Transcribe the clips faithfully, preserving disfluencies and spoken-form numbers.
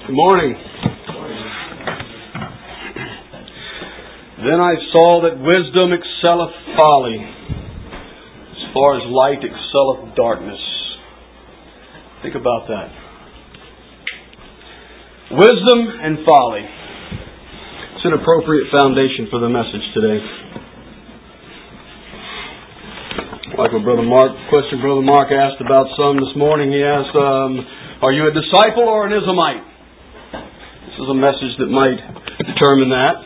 Good morning. Then I saw that wisdom excelleth folly, as far as light excelleth darkness. Think about that. Wisdom and folly. It's an appropriate foundation for the message today. Like what Brother Mark, question Brother Mark asked about some this morning. He asked, um, are you a disciple or an Islamite? This is a message that might determine that.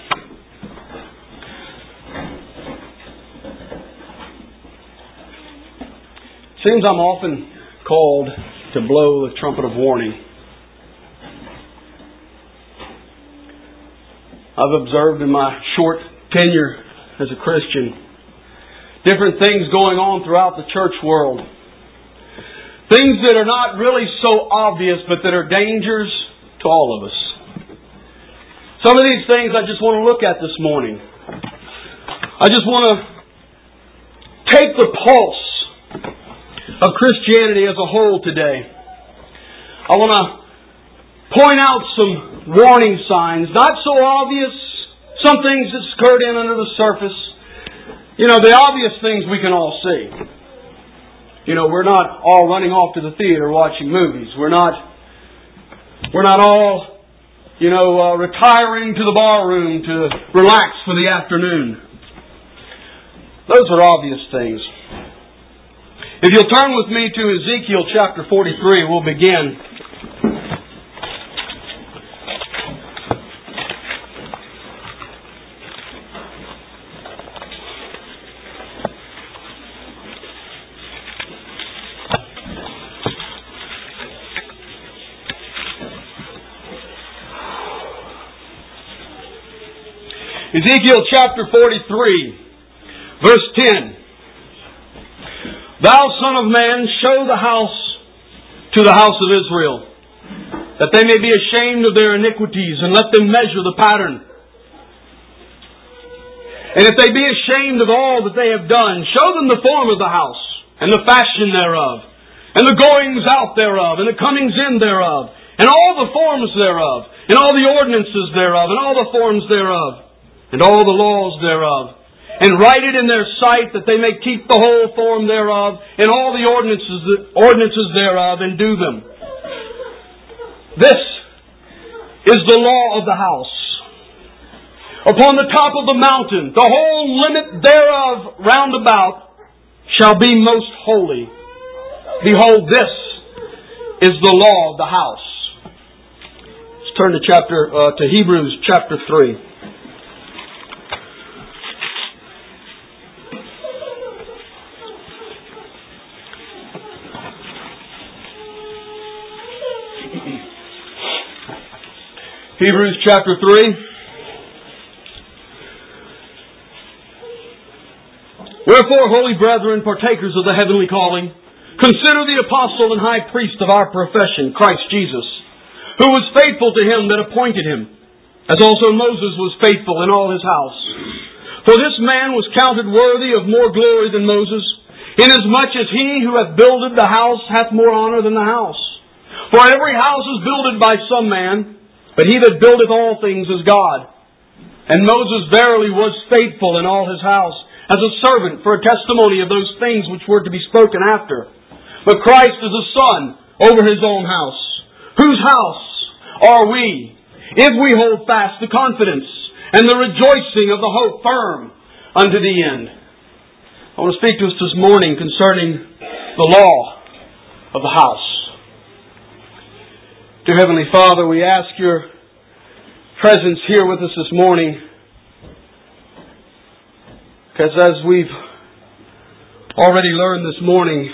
Seems I'm often called to blow the trumpet of warning. I've observed in my short tenure as a Christian different things going on throughout the church world. Things that are not really so obvious, but that are dangers to all of us. Some of these things I just want to look at this morning. I just want to take the pulse of Christianity as a whole today. I want to point out some warning signs, not so obvious, some things that skirt in under the surface. You know, the obvious things we can all see. You know, we're not all running off to the theater watching movies. We're not, we're not all, you know, uh, retiring to the bar room to relax for the afternoon. Those are obvious things. If you'll turn with me to Ezekiel chapter forty-three, we'll begin. Ezekiel chapter forty-three, verse ten. Thou son of man, show the house to the house of Israel, that they may be ashamed of their iniquities, and let them measure the pattern. And if they be ashamed of all that they have done, show them the form of the house, and the fashion thereof, and the goings out thereof, and the comings in thereof, and all the forms thereof, and all the ordinances thereof, and all the forms thereof, and all the laws thereof, and write it in their sight, that they may keep the whole form thereof, and all the ordinances ordinances thereof, and do them. This is the law of the house. Upon the top of the mountain, the whole limit thereof round about shall be most holy. Behold, this is the law of the house. Let's turn to chapter uh, to Hebrews chapter three. Hebrews chapter three. Wherefore, holy brethren, partakers of the heavenly calling, consider the apostle and high priest of our profession, Christ Jesus, who was faithful to him that appointed him, as also Moses was faithful in all his house. For this man was counted worthy of more glory than Moses, inasmuch as he who hath builded the house hath more honor than the house. For every house is builded by some man, but he that buildeth all things is God. And Moses verily was faithful in all his house, as a servant for a testimony of those things which were to be spoken after. But Christ is a son over his own house. Whose house are we, if we hold fast the confidence and the rejoicing of the hope firm unto the end? I want to speak to us this morning concerning the law of the house. Dear Heavenly Father, we ask Your presence here with us this morning, because as we've already learned this morning,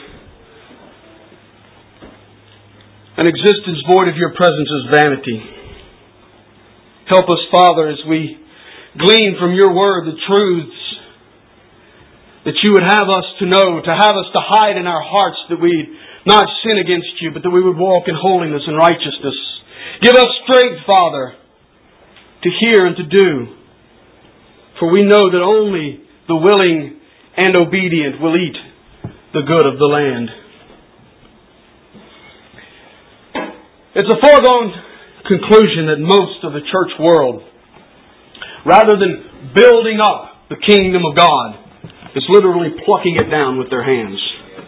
an existence void of Your presence is vanity. Help us, Father, as we glean from Your Word the truths that You would have us to know, to have us to hide in our hearts, that we not sin against You, but that we would walk in holiness and righteousness. Give us strength, Father, to hear and to do. For we know that only the willing and obedient will eat the good of the land. It's a foregone conclusion that most of the church world, rather than building up the kingdom of God, is literally plucking it down with their hands.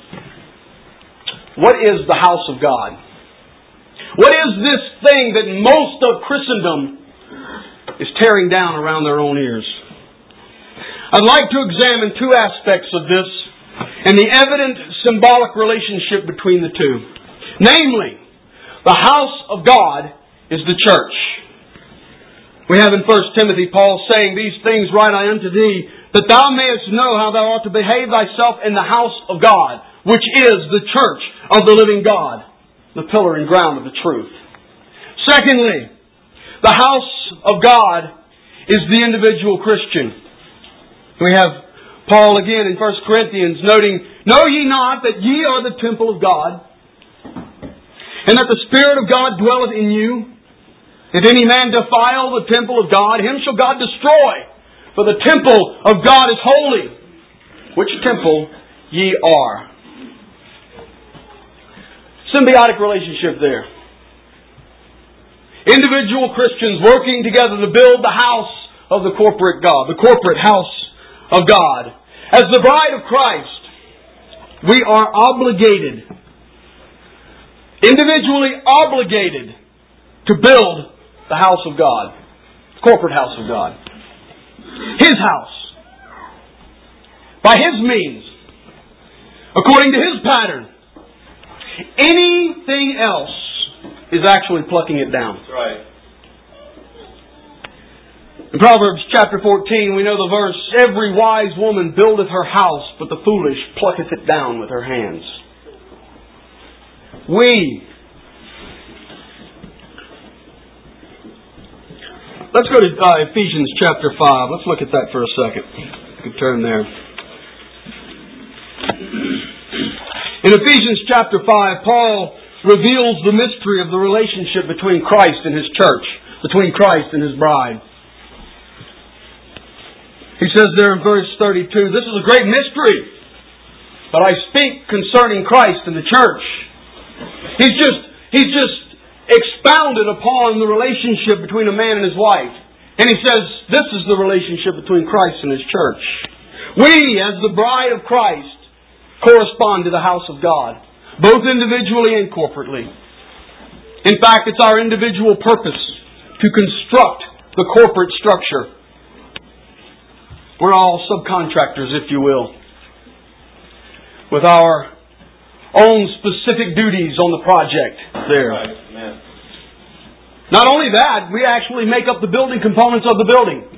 What is the house of God? What is this thing that most of Christendom is tearing down around their own ears? I'd like to examine two aspects of this and the evident symbolic relationship between the two. Namely, the house of God is the church. We have in First Timothy Paul saying, "These things write I unto thee, that thou mayest know how thou ought to behave thyself in the house of God, which is the church of the living God, the pillar and ground of the truth." Secondly, the house of God is the individual Christian. We have Paul again in First Corinthians noting, "Know ye not that ye are the temple of God, and that the Spirit of God dwelleth in you? If any man defile the temple of God, him shall God destroy. For the temple of God is holy, which temple ye are." Symbiotic relationship there. Individual Christians working together to build the house of the corporate God, the corporate house of God. As the bride of Christ, we are obligated, individually obligated, to build the house of God, the corporate house of God. His house. By His means. According to His pattern. Anything else is actually plucking it down. That's right. In Proverbs chapter fourteen, we know the verse, "Every wise woman buildeth her house, but the foolish plucketh it down with her hands." We. Let's go to uh, Ephesians chapter five. Let's look at that for a second. You can turn there. In Ephesians chapter five, Paul reveals the mystery of the relationship between Christ and His church, between Christ and His bride. He says there in verse thirty-two, "This is a great mystery, but I speak concerning Christ and the church." He's just, he's just expounded upon the relationship between a man and his wife. And he says, this is the relationship between Christ and His church. We, as the bride of Christ, correspond to the house of God, both individually and corporately. In fact, it's our individual purpose to construct the corporate structure. We're all subcontractors, if you will, with our own specific duties on the project there. Right. Amen. Not only that, we actually make up the building components of the building.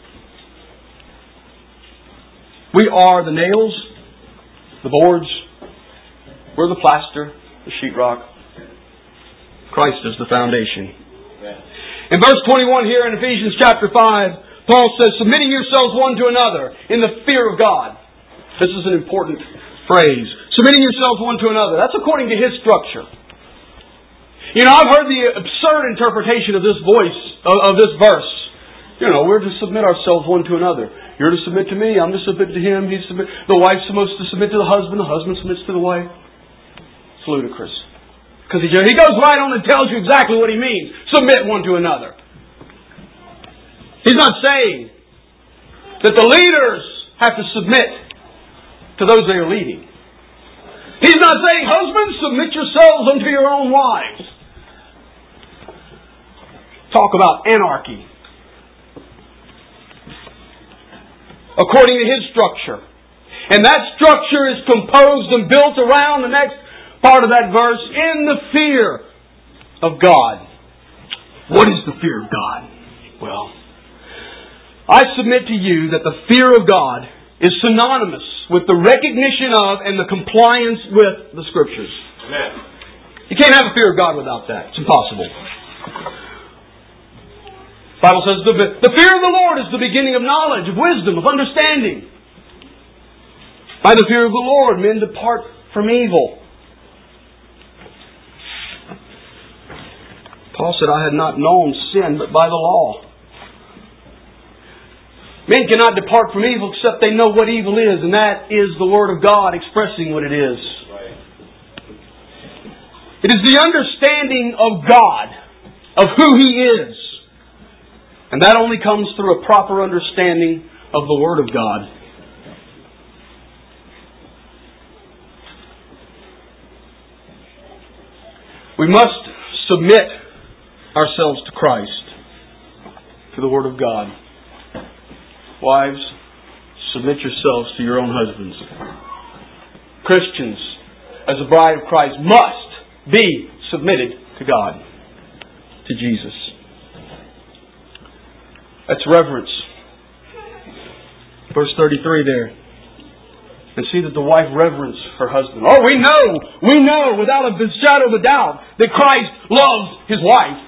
We are the nails, the boards, we're the plaster, the sheetrock. Christ is the foundation. Amen. In verse twenty-one here in Ephesians chapter five, Paul says, "Submitting yourselves one to another in the fear of God." This is an important phrase. Submitting yourselves one to another. That's according to His structure. You know, I've heard the absurd interpretation of this voice, of this verse. You know, we're to submit ourselves one to another. You're to submit to me, I'm to submit to him, he's submit. The wife's supposed to submit to the husband, the husband submits to the wife. It's ludicrous. Because he, he goes right on and tells you exactly what he means. Submit one to another. He's not saying that the leaders have to submit to those they are leading. He's not saying, husbands, submit yourselves unto your own wives. Talk about anarchy. According to His structure. And that structure is composed and built around the next part of that verse, in the fear of God. What is the fear of God? Well, I submit to you that the fear of God is synonymous with the recognition of and the compliance with the Scriptures. Amen. You can't have a fear of God without that. It's impossible. The Bible says the, the fear of the Lord is the beginning of knowledge, of wisdom, of understanding. By the fear of the Lord, men depart from evil. Paul said, I had not known sin but by the law. Men cannot depart from evil except they know what evil is, and that is the Word of God expressing what it is. Right. It is the understanding of God of who He is. And that only comes through a proper understanding of the Word of God. We must submit ourselves to Christ, to the Word of God. Wives, submit yourselves to your own husbands. Christians, as a bride of Christ, must be submitted to God, to Jesus. That's reverence. Verse thirty-three there. And see that the wife reverence her husband. Oh, we know, we know without a shadow of a doubt that Christ loves His wife.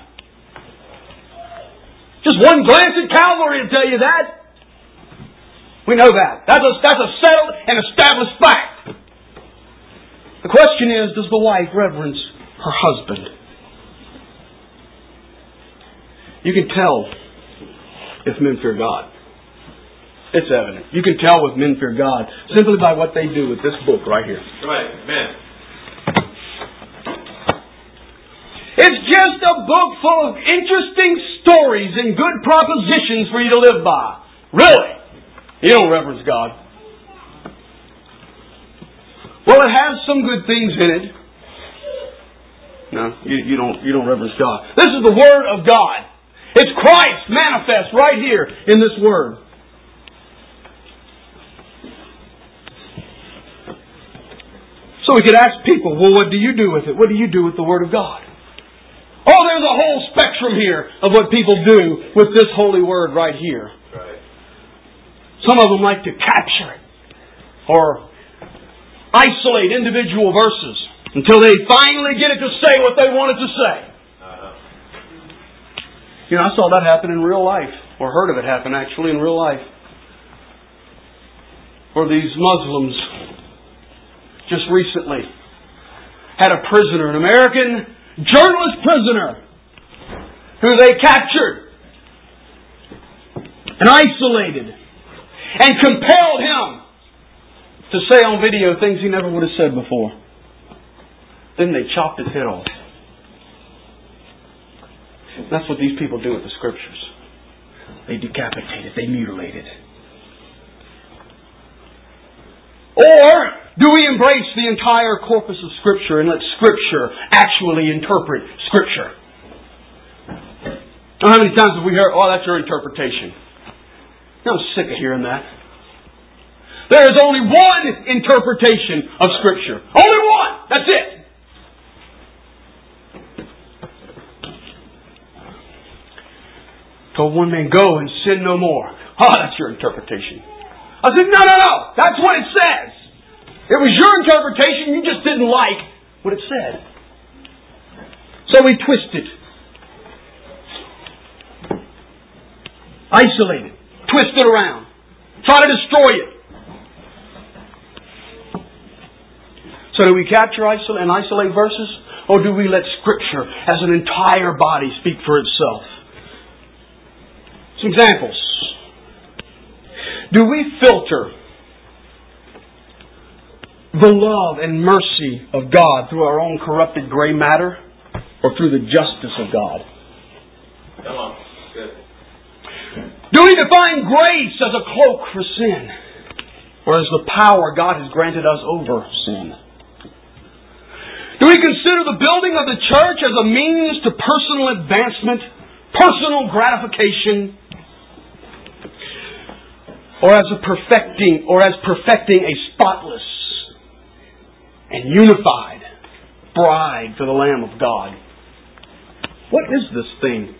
Just one glance at Calvary will tell you that. We know that. That's a, that's a settled and established fact. The question is, does the wife reverence her husband? You can tell if men fear God. It's evident. You can tell if men fear God simply by what they do with this book right here. Right. Amen. It's just a book full of interesting stories and good propositions for you to live by. Really? You don't reverence God. Well, it has some good things in it. No, you, you don't. You don't reverence God. This is the Word of God. It's Christ manifest right here in this Word. So we could ask people, well, what do you do with it? What do you do with the Word of God? Oh, there's a whole spectrum here of what people do with this holy Word right here. Right. Some of them like to capture it or isolate individual verses until they finally get it to say what they want it to say. Uh-huh. You know, I saw that happen in real life, or heard of it happen actually in real life, where these Muslims just recently had a prisoner, an American journalist prisoner, who they captured and isolated and compelled him to say on video things he never would have said before. Then they chopped his head off. That's what these people do with the Scriptures. They decapitate it. They mutilate it. Or do we embrace the entire corpus of Scripture and let Scripture actually interpret Scripture? How many times have we heard, oh, that's your interpretation? I'm sick of hearing that. There is only one interpretation of Scripture. Only one! That's it! Told one man, go and sin no more. Oh, that's your interpretation. I said, no, no, no. That's what it says. It was your interpretation. You just didn't like what it said. So we twist it. Isolate it. Twist it around. Try to destroy it. So do we capture and isolate verses? Or do we let Scripture as an entire body speak for itself? Some examples. Do we filter the love and mercy of God through our own corrupted gray matter or through the justice of God? Come on. Good. Do we define grace as a cloak for sin or as the power God has granted us over sin? Do we consider the building of the church as a means to personal advancement, personal gratification, or as a perfecting, or as perfecting a spotless and unified bride for the Lamb of God? What is this thing?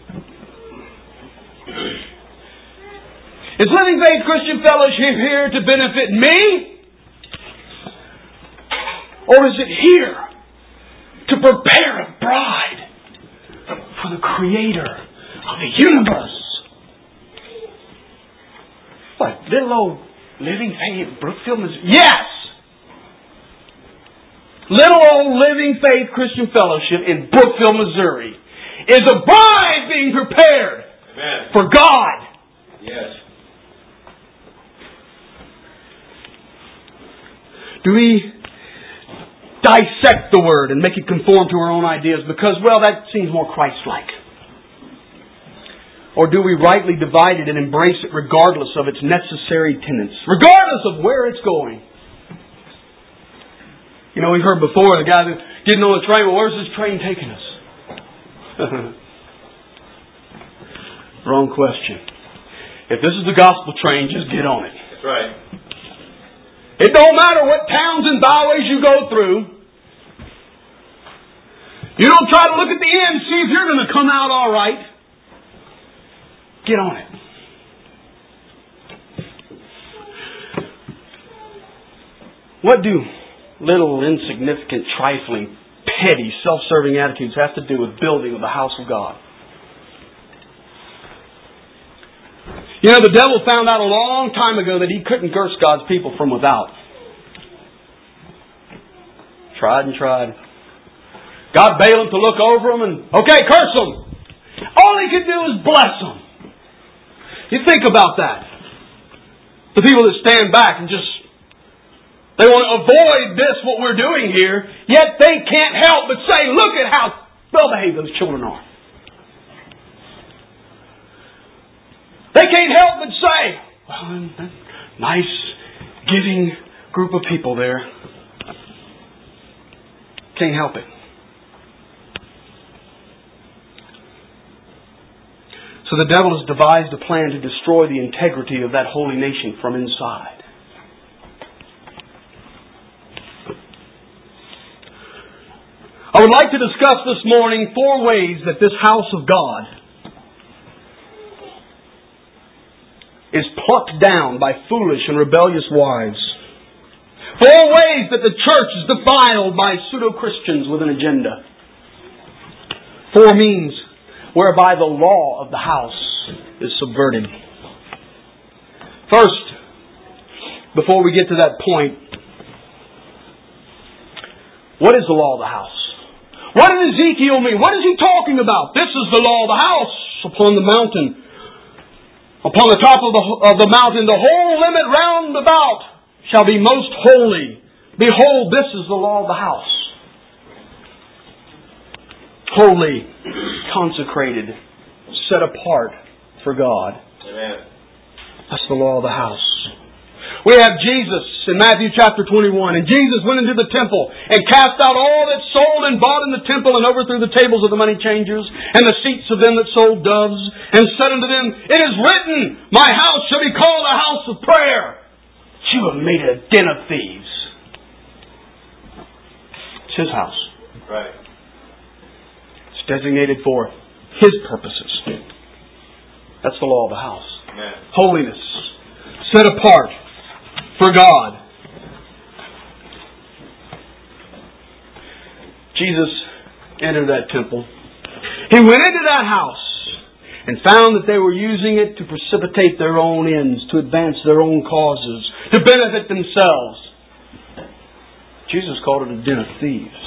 Is Living Faith Christian Fellowship here to benefit me? Or is it here to prepare a bride for the Creator of the universe? What? Little old Living Faith Brookfield, Missouri? Yes! Little old Living Faith Christian Fellowship in Brookfield, Missouri is a bride being prepared Amen. For God. Yes. Do we dissect the Word and make it conform to our own ideas because, well, that seems more Christ-like? Or do we rightly divide it and embrace it regardless of its necessary tenets? Regardless of where it's going. You know, we've heard before the guy that's getting on the train, well, where's this train taking us? Wrong question. If this is the gospel train, just get on it. That's right. It don't matter what towns and byways you go through. You don't try to look at the end and see if you're going to come out all right. Get on it. What do little, insignificant, trifling, petty, self-serving attitudes have to do with building of the house of God? You know, the devil found out a long time ago that he couldn't curse God's people from without. Tried and tried. Got Balaam to look over them and, okay, curse them. All he could do is bless them. You think about that. The people that stand back and just, they want to avoid this, what we're doing here, yet they can't help but say, look at how well behaved those children are. They can't help but say, well, nice, giving group of people there. Can't help it. So the devil has devised a plan to destroy the integrity of that holy nation from inside. I would like to discuss this morning four ways that this house of God is plucked down by foolish and rebellious wives. Four ways that the church is defiled by pseudo-Christians with an agenda. Four means whereby the law of the house is subverted. First, before we get to that point, what is the law of the house? What did Ezekiel mean? What is he talking about? This is the law of the house upon the mountain. Upon the top of the, of the mountain, the whole limit round about shall be most holy. Behold, this is the law of the house. Holy, consecrated, set apart for God. Amen. That's the law of the house. We have Jesus in Matthew chapter twenty-one. And Jesus went into the temple and cast out all that sold and bought in the temple and overthrew the tables of the money changers and the seats of them that sold doves and said unto them, it is written, my house shall be called a house of prayer. But you have made it a den of thieves. It's His house. Right. It's designated for His purposes. That's the law of the house. Amen. Holiness. Set apart for God. Jesus entered that temple. He went into that house and found that they were using it to precipitate their own ends, to advance their own causes, to benefit themselves. Jesus called it a den of thieves.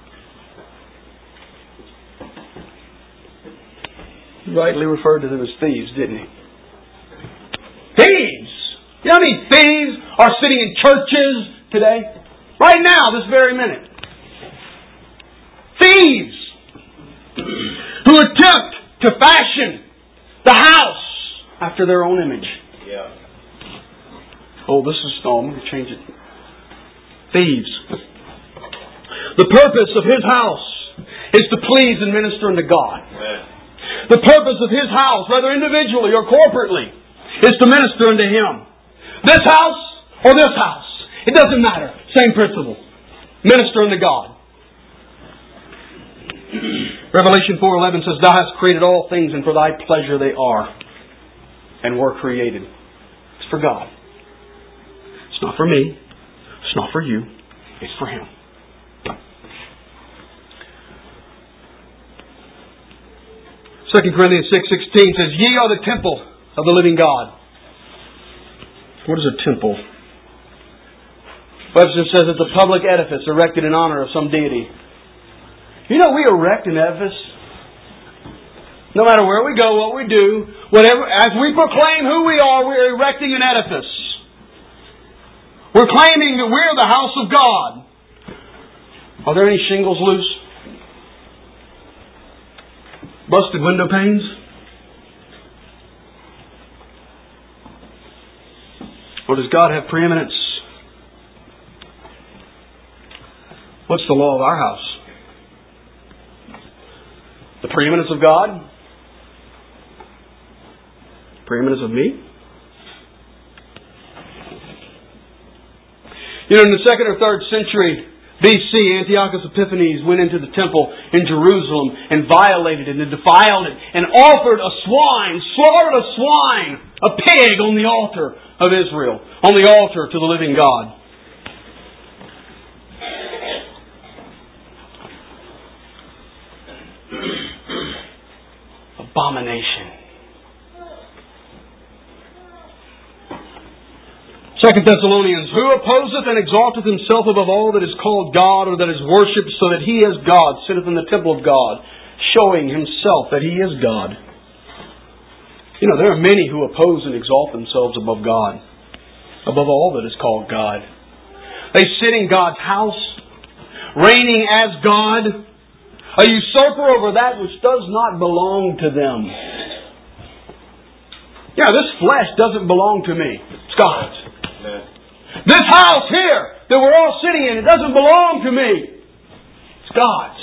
He rightly referred to them as thieves, didn't he? Thieves! You know how many thieves are sitting in churches today? Right now, this very minute. Thieves! Who attempt to fashion the house after their own image. Yeah. Oh, this is oh, I'm going to change it. Thieves. The purpose of His house is to please and minister unto God. Amen. The purpose of His house, whether individually or corporately, is to minister unto Him. This house or this house. It doesn't matter. Same principle. Minister unto God. Revelation four eleven says, Thou hast created all things, and for Thy pleasure they are and were created. It's for God. It's not for me. It's not for you. It's for Him. Second Corinthians six sixteen says, Ye are the temple of the living God. What is a temple? Webster says it's a public edifice erected in honor of some deity. You know, we erect an edifice. No matter where we go, what we do, whatever, as we proclaim who we are, we're erecting an edifice. We're claiming that we're the house of God. Are there any shingles loose? Busted window panes? Or does God have preeminence? What's the law of our house? The preeminence of God? Preeminence of me? You know, in the second or third century B C, Antiochus Epiphanes went into the temple in Jerusalem and violated it and defiled it and offered a swine, slaughtered a swine, a pig on the altar of Israel, on the altar to the living God. Abomination. Second Thessalonians, who opposeth and exalteth himself above all that is called God or that is worshipped, so that he as God sitteth in the temple of God, showing himself that he is God. You know, there are many who oppose and exalt themselves above God, above all that is called God. They sit in God's house, reigning as God, a usurper over that which does not belong to them. Yeah, this flesh doesn't belong to me. It's God's. This house here that we're all sitting in, it doesn't belong to me. It's God's.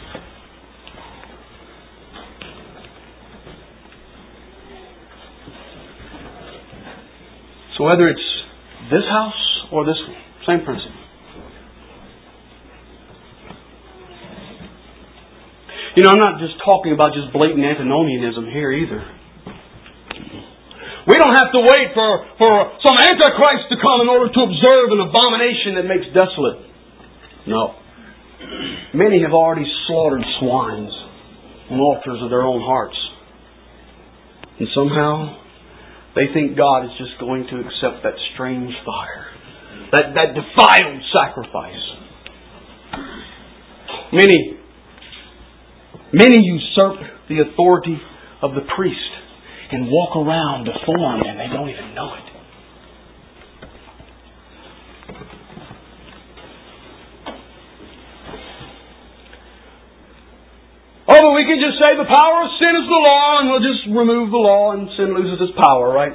So whether it's this house or this one, same principle. You know, I'm not just talking about just blatant antinomianism here either. We don't have to wait for, for some Antichrist to come in order to observe an abomination that makes desolate. No. Many have already slaughtered swines on altars of their own hearts. And somehow they think God is just going to accept that strange fire, that, that defiled sacrifice. Many, many usurp the authority of the priest and walk around deformed and they don't even know it. Oh, but we can just say the power of sin is the law and we'll just remove the law and sin loses its power, right?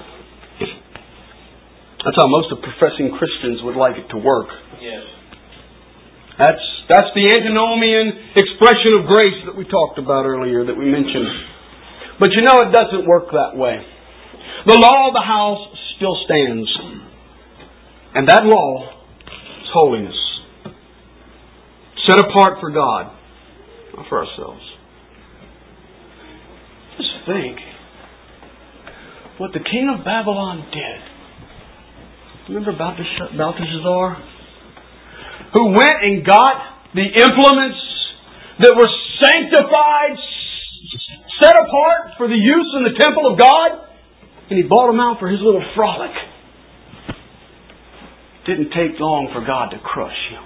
That's how most of professing Christians would like it to work. Yes. That's, that's the antinomian expression of grace that we talked about earlier, that we mentioned. But you know, it doesn't work that way. The law of the house still stands. And that law is holiness. Set apart for God, not for ourselves. Just think what the king of Babylon did. Remember Belteshazzar? Who went and got the implements that were sanctified, set apart for the use in the temple of God, and he bought them out for his little frolic. Didn't take long for God to crush him.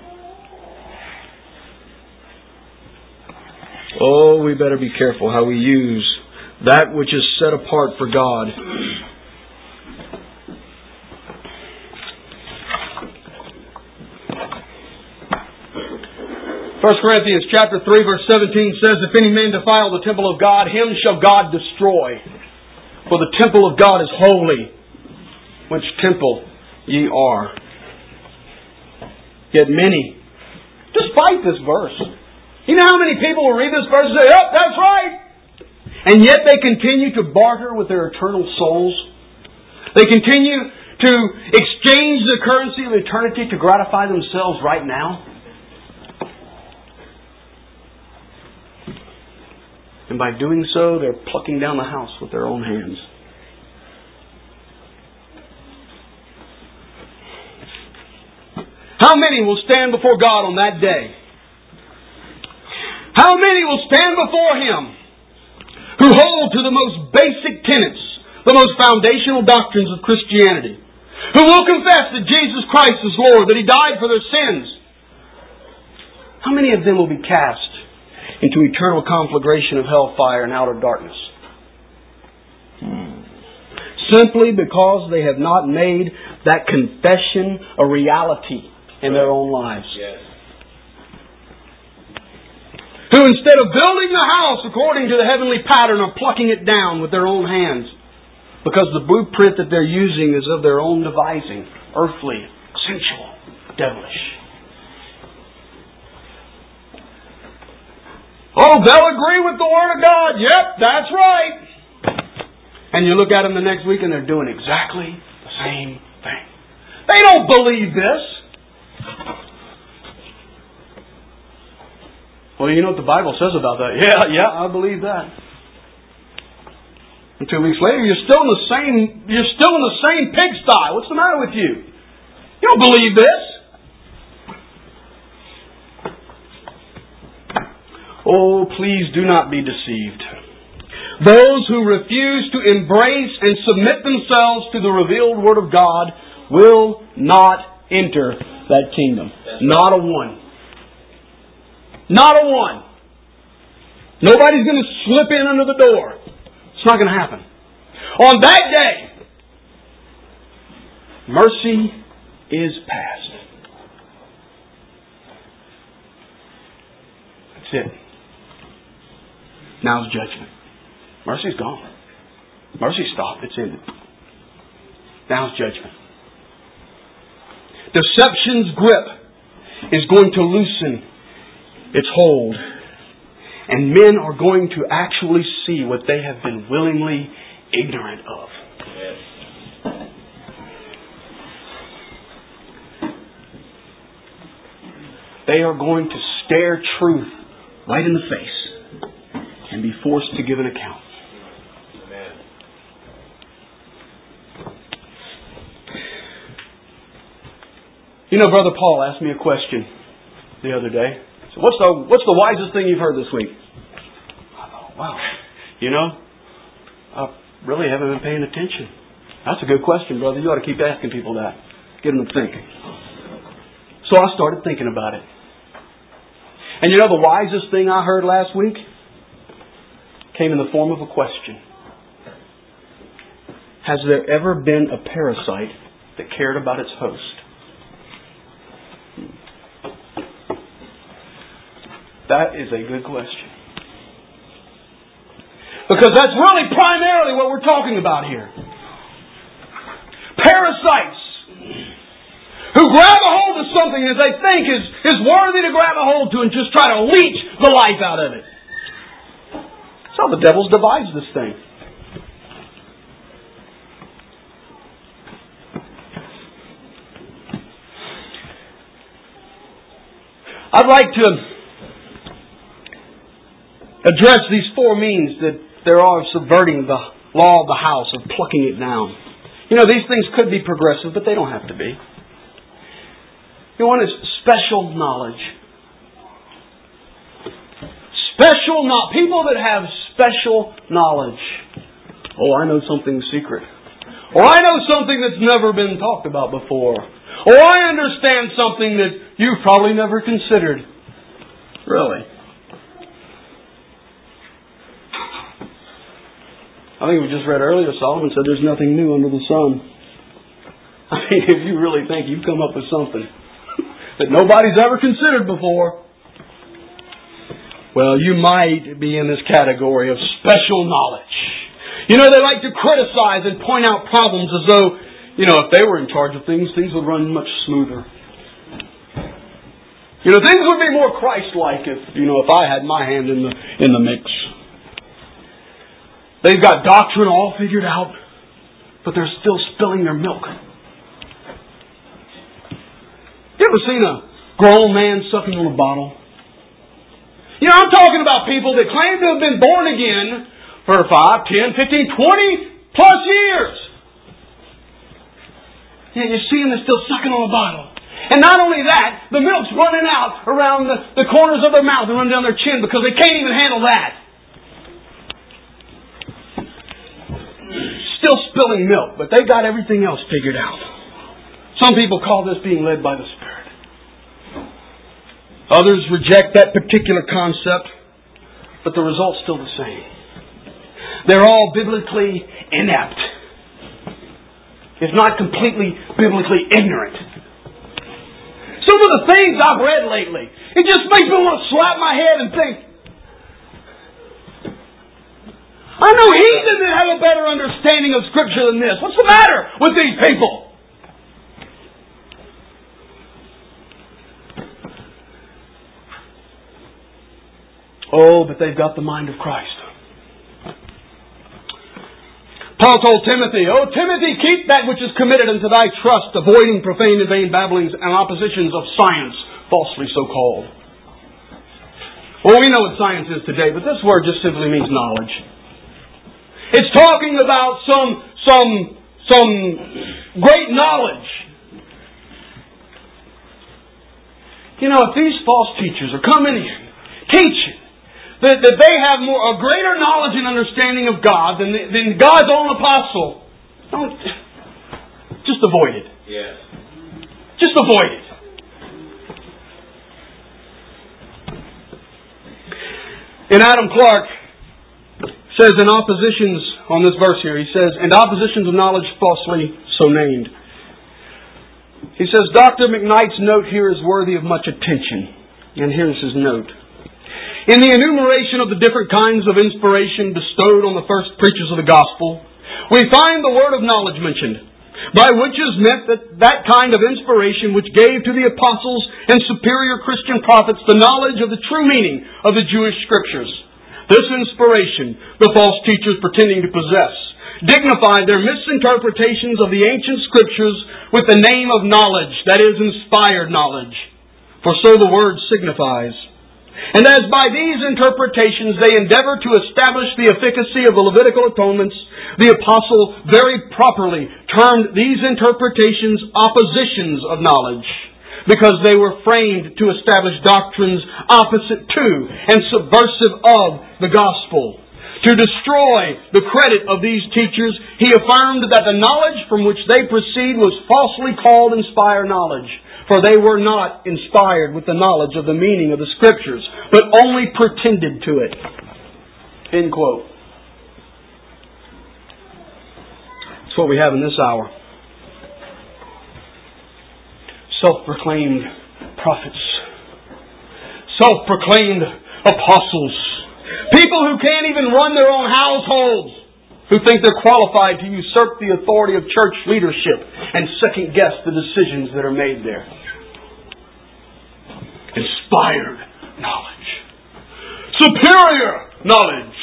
Oh, we better be careful how we use that which is set apart for God. First Corinthians chapter three verse seventeen says, if any man defile the temple of God, him shall God destroy. For the temple of God is holy, which temple ye are. Yet many, despite this verse, you know how many people will read this verse and say, yep, that's right. And yet they continue to barter with their eternal souls. They continue to exchange the currency of eternity to gratify themselves right now. And by doing so, they're plucking down the house with their own hands. How many will stand before God on that day? How many will stand before Him who hold to the most basic tenets, the most foundational doctrines of Christianity? Who will confess that Jesus Christ is Lord, that He died for their sins? How many of them will be cast into eternal conflagration of hellfire and outer darkness? Hmm. Simply because they have not made that confession a reality in their own lives. Yes. Who instead of building the house according to the heavenly pattern are plucking it down with their own hands. Because the blueprint that they're using is of their own devising. Earthly, sensual, devilish. Oh, they'll agree with the Word of God. Yep, that's right. And you look at them the next week and they're doing exactly the same thing. They don't believe this. Well, you know what the Bible says about that. Yeah, yeah, I believe that. And two weeks later, you're still in the same. You're still in the same pigsty. What's the matter with you? You don't believe this. Oh, please do not be deceived. Those who refuse to embrace and submit themselves to the revealed Word of God will not enter that kingdom. Not a one. Not a one. Nobody's going to slip in under the door. It's not going to happen. On that day, mercy is past. That's it. Now's judgment. Mercy's gone. Mercy stopped. It's ended. Now's judgment. Deception's grip is going to loosen its hold. And men are going to actually see what they have been willingly ignorant of. Yes. They are going to stare truth right in the face and be forced to give an account. Amen. You know, Brother Paul asked me a question the other day. So what's the what's the wisest thing you've heard this week? I thought, wow, you know, I really haven't been paying attention. That's a good question, brother. You ought to keep asking people that. Get them to think. So I started thinking about it. And you know, the wisest thing I heard last week came in the form of a question. Has there ever been a parasite that cared about its host? That is a good question. Because that's really primarily what we're talking about here. Parasites who grab a hold of something that they think is, is worthy to grab a hold to and just try to leech the life out of it. That's how the devil's devised this thing. I'd like to address these four means that there are of subverting the law of the house, of plucking it down. You know, these things could be progressive, but they don't have to be. You know, one is special knowledge. Special knowledge. People that have special knowledge. Oh, I know something secret. Or I know something that's never been talked about before. Or I understand something that you've probably never considered. Really. I think we just read earlier, Solomon said there's nothing new under the sun. I mean, if you really think you've come up with something that nobody's ever considered before, well, you might be in this category of special knowledge. You know, they like to criticize and point out problems as though, you know, if they were in charge of things, things would run much smoother. You know, things would be more Christ-like if, you know, if I had my hand in the in the mix. They've got doctrine all figured out, but they're still spilling their milk. You ever seen a grown man sucking on a bottle? You know, I'm talking about people that claim to have been born again for five, ten, fifteen, twenty plus years. And you see them, they're still sucking on a bottle. And not only that, the milk's running out around the, the corners of their mouth and running down their chin because they can't even handle that. Still spilling milk, but they've got everything else figured out. Some people call this being led by the Spirit. Others reject that particular concept, but the result's still the same. They're all biblically inept, if not completely biblically ignorant. Some of the things I've read lately, it just makes me want to slap my head and think, I no heathen that have a better understanding of Scripture than this. What's the matter with these people? Oh, but they've got the mind of Christ. Paul told Timothy, "Oh, Timothy, keep that which is committed unto thy trust, avoiding profane and vain babblings and oppositions of science, falsely so called." Well, we know what science is today, but this word just simply means knowledge. It's talking about some, some, some great knowledge. You know, if these false teachers are coming in, teaching, That, that they have more a greater knowledge and understanding of God than, than God's own apostle, don't just avoid it. Yes. Just avoid it. And Adam Clark says in oppositions on this verse here, he says, "And oppositions of knowledge falsely so named." He says, Doctor McKnight's note here is worthy of much attention. And here's his note. In the enumeration of the different kinds of inspiration bestowed on the first preachers of the gospel, we find the word of knowledge mentioned, by which is meant that that kind of inspiration which gave to the apostles and superior Christian prophets the knowledge of the true meaning of the Jewish Scriptures. This inspiration, the false teachers pretending to possess, dignified their misinterpretations of the ancient Scriptures with the name of knowledge, that is, inspired knowledge. For so the word signifies. And as by these interpretations they endeavor to establish the efficacy of the Levitical atonements, the apostle very properly termed these interpretations oppositions of knowledge, because they were framed to establish doctrines opposite to and subversive of the gospel. To destroy the credit of these teachers, he affirmed that the knowledge from which they proceed was falsely called inspired knowledge. For they were not inspired with the knowledge of the meaning of the Scriptures, but only pretended to it. End quote. That's what we have in this hour. Self-proclaimed prophets. Self-proclaimed apostles. People who can't even run their own households, who think they're qualified to usurp the authority of church leadership and second-guess the decisions that are made there. Inspired knowledge. Superior knowledge.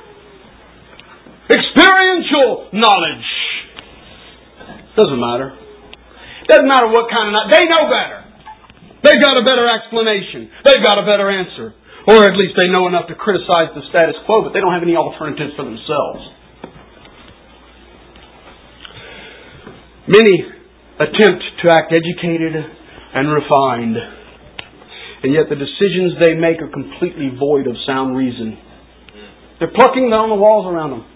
Experiential knowledge. Doesn't matter. Doesn't matter what kind of knowledge. They know better. They've got a better explanation. They've got a better answer. Or at least they know enough to criticize the status quo, but they don't have any alternatives for themselves. Many attempt to act educated and refined, and yet the decisions they make are completely void of sound reason. They're plucking down the walls around them.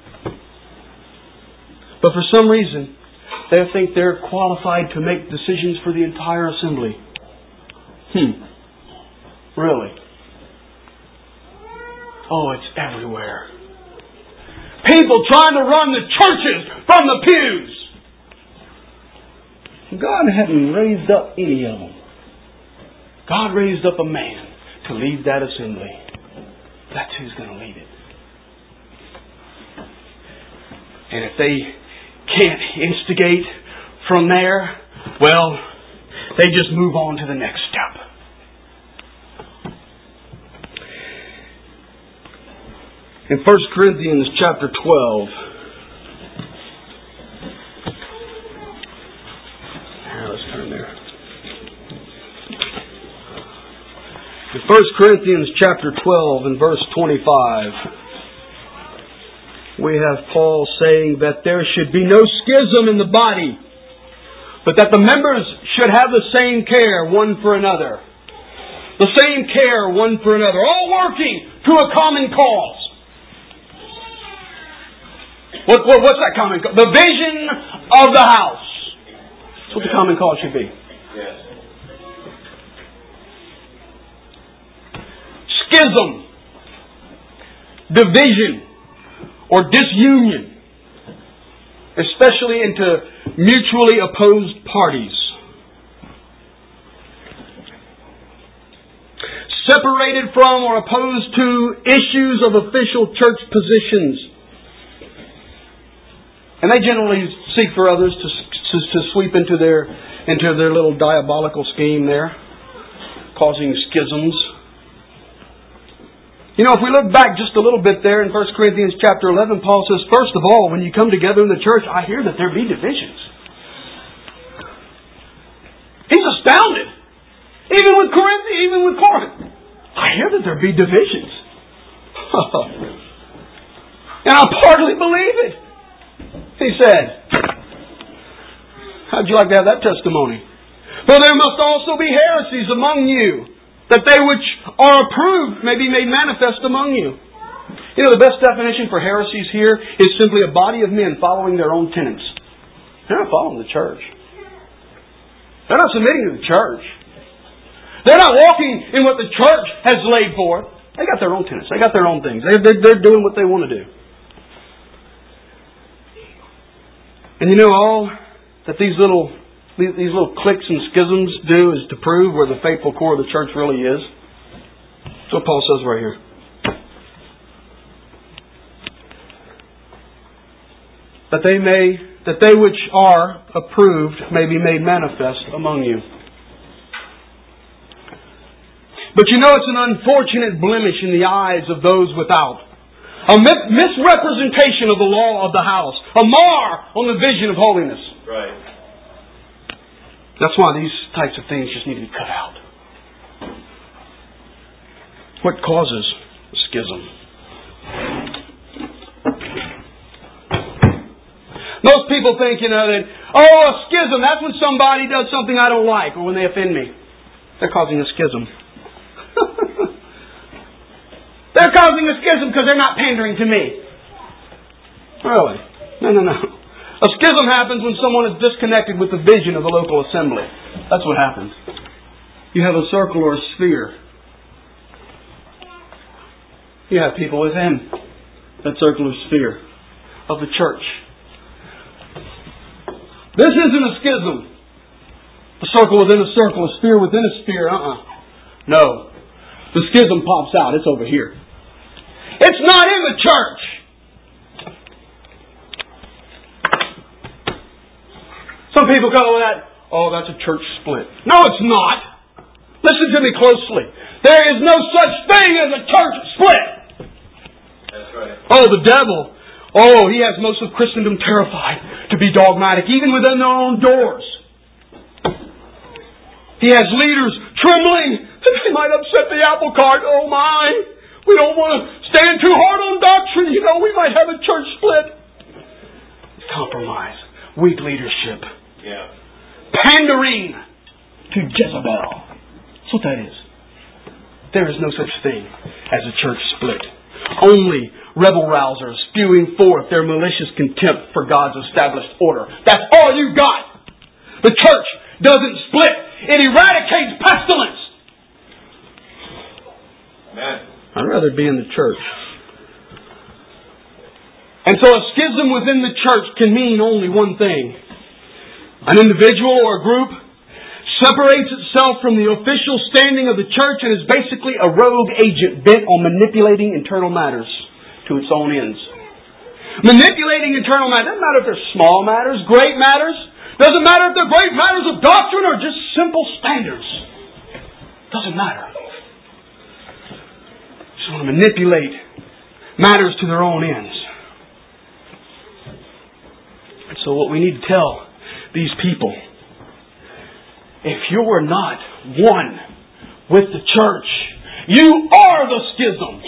But for some reason, they think they're qualified to make decisions for the entire assembly. Hmm. Really? Oh, it's everywhere. People trying to run the churches from the pews. God hadn't raised up any of them. God raised up a man to lead that assembly. That's who's going to lead it. And if they can't instigate from there, well, they just move on to the next step. In First Corinthians chapter twelve, let's turn there. In First Corinthians chapter twelve and verse twenty-five, we have Paul saying that there should be no schism in the body, but that the members should have the same care one for another. The same care one for another. All working to a common cause. What, what, what's that common cause? The vision of the house. That's what the common cause should be. Yes. Schism, division, or disunion, especially into mutually opposed parties. Separated from or opposed to issues of official church positions. And they generally seek for others to, to, to sweep into their, into their little diabolical scheme there, causing schisms. You know, if we look back just a little bit there in First Corinthians chapter eleven, Paul says, first of all, when you come together in the church, I hear that there be divisions. He's astounded. Even with Corinth, even with Corinth. I hear that there be divisions. And I partly believe it. He said, how'd you like to have that testimony? For there must also be heresies among you, that they which are approved may be made manifest among you. You know, the best definition for heresies here is simply a body of men following their own tenets. They're not following the church. They're not submitting to the church. They're not walking in what the church has laid forth. They got their own tenets. They got their own things. They're, they're, they're doing what they want to do. And you know, all that these little these, these little cliques and schisms do is to prove where the faithful core of the church really is. That's what Paul says right here. That they may, that they which are approved may be made manifest among you. But you know, it's an unfortunate blemish in the eyes of those without. A misrepresentation of the law of the house. A mar on the vision of holiness. Right. That's why these types of things just need to be cut out. What causes schism? Most people think, you know, that, oh, a schism, that's when somebody does something I don't like or when they offend me. They're causing a schism. They're causing a schism because they're not pandering to me. Really? No, no, no. A schism happens when someone is disconnected with the vision of the local assembly. That's what happens. You have a circle or a sphere. You have people within that circle or sphere of the church. This isn't a schism. A circle within a circle, a sphere within a sphere. Uh-uh. No. The schism pops out. It's over here. It's not in the church. Some people call that, oh, that's a church split. No, it's not. Listen to me closely. There is no such thing as a church split. That's right. Oh, the devil. Oh, he has most of Christendom terrified to be dogmatic, even within their own doors. He has leaders trembling that they might upset the apple cart. Oh my! We don't want to stand too hard on doctrine. You know, we might have a church split. Compromise. Weak leadership. Yeah. Pandering to Jezebel. That's what that is. There is no such thing as a church split. Only rebel rousers spewing forth their malicious contempt for God's established order. That's all you got. The church doesn't split. It eradicates pestilence. Amen. I'd rather be in the church. And so a schism within the church can mean only one thing. An individual or a group separates itself from the official standing of the church and is basically a rogue agent bent on manipulating internal matters to its own ends. Manipulating internal matters. Doesn't matter if they're small matters, great matters. Doesn't matter if they're great matters of doctrine or just simple standards. Doesn't matter. Just want to manipulate matters to their own ends. And so what we need to tell these people, if you are not one with the church, you are the schism.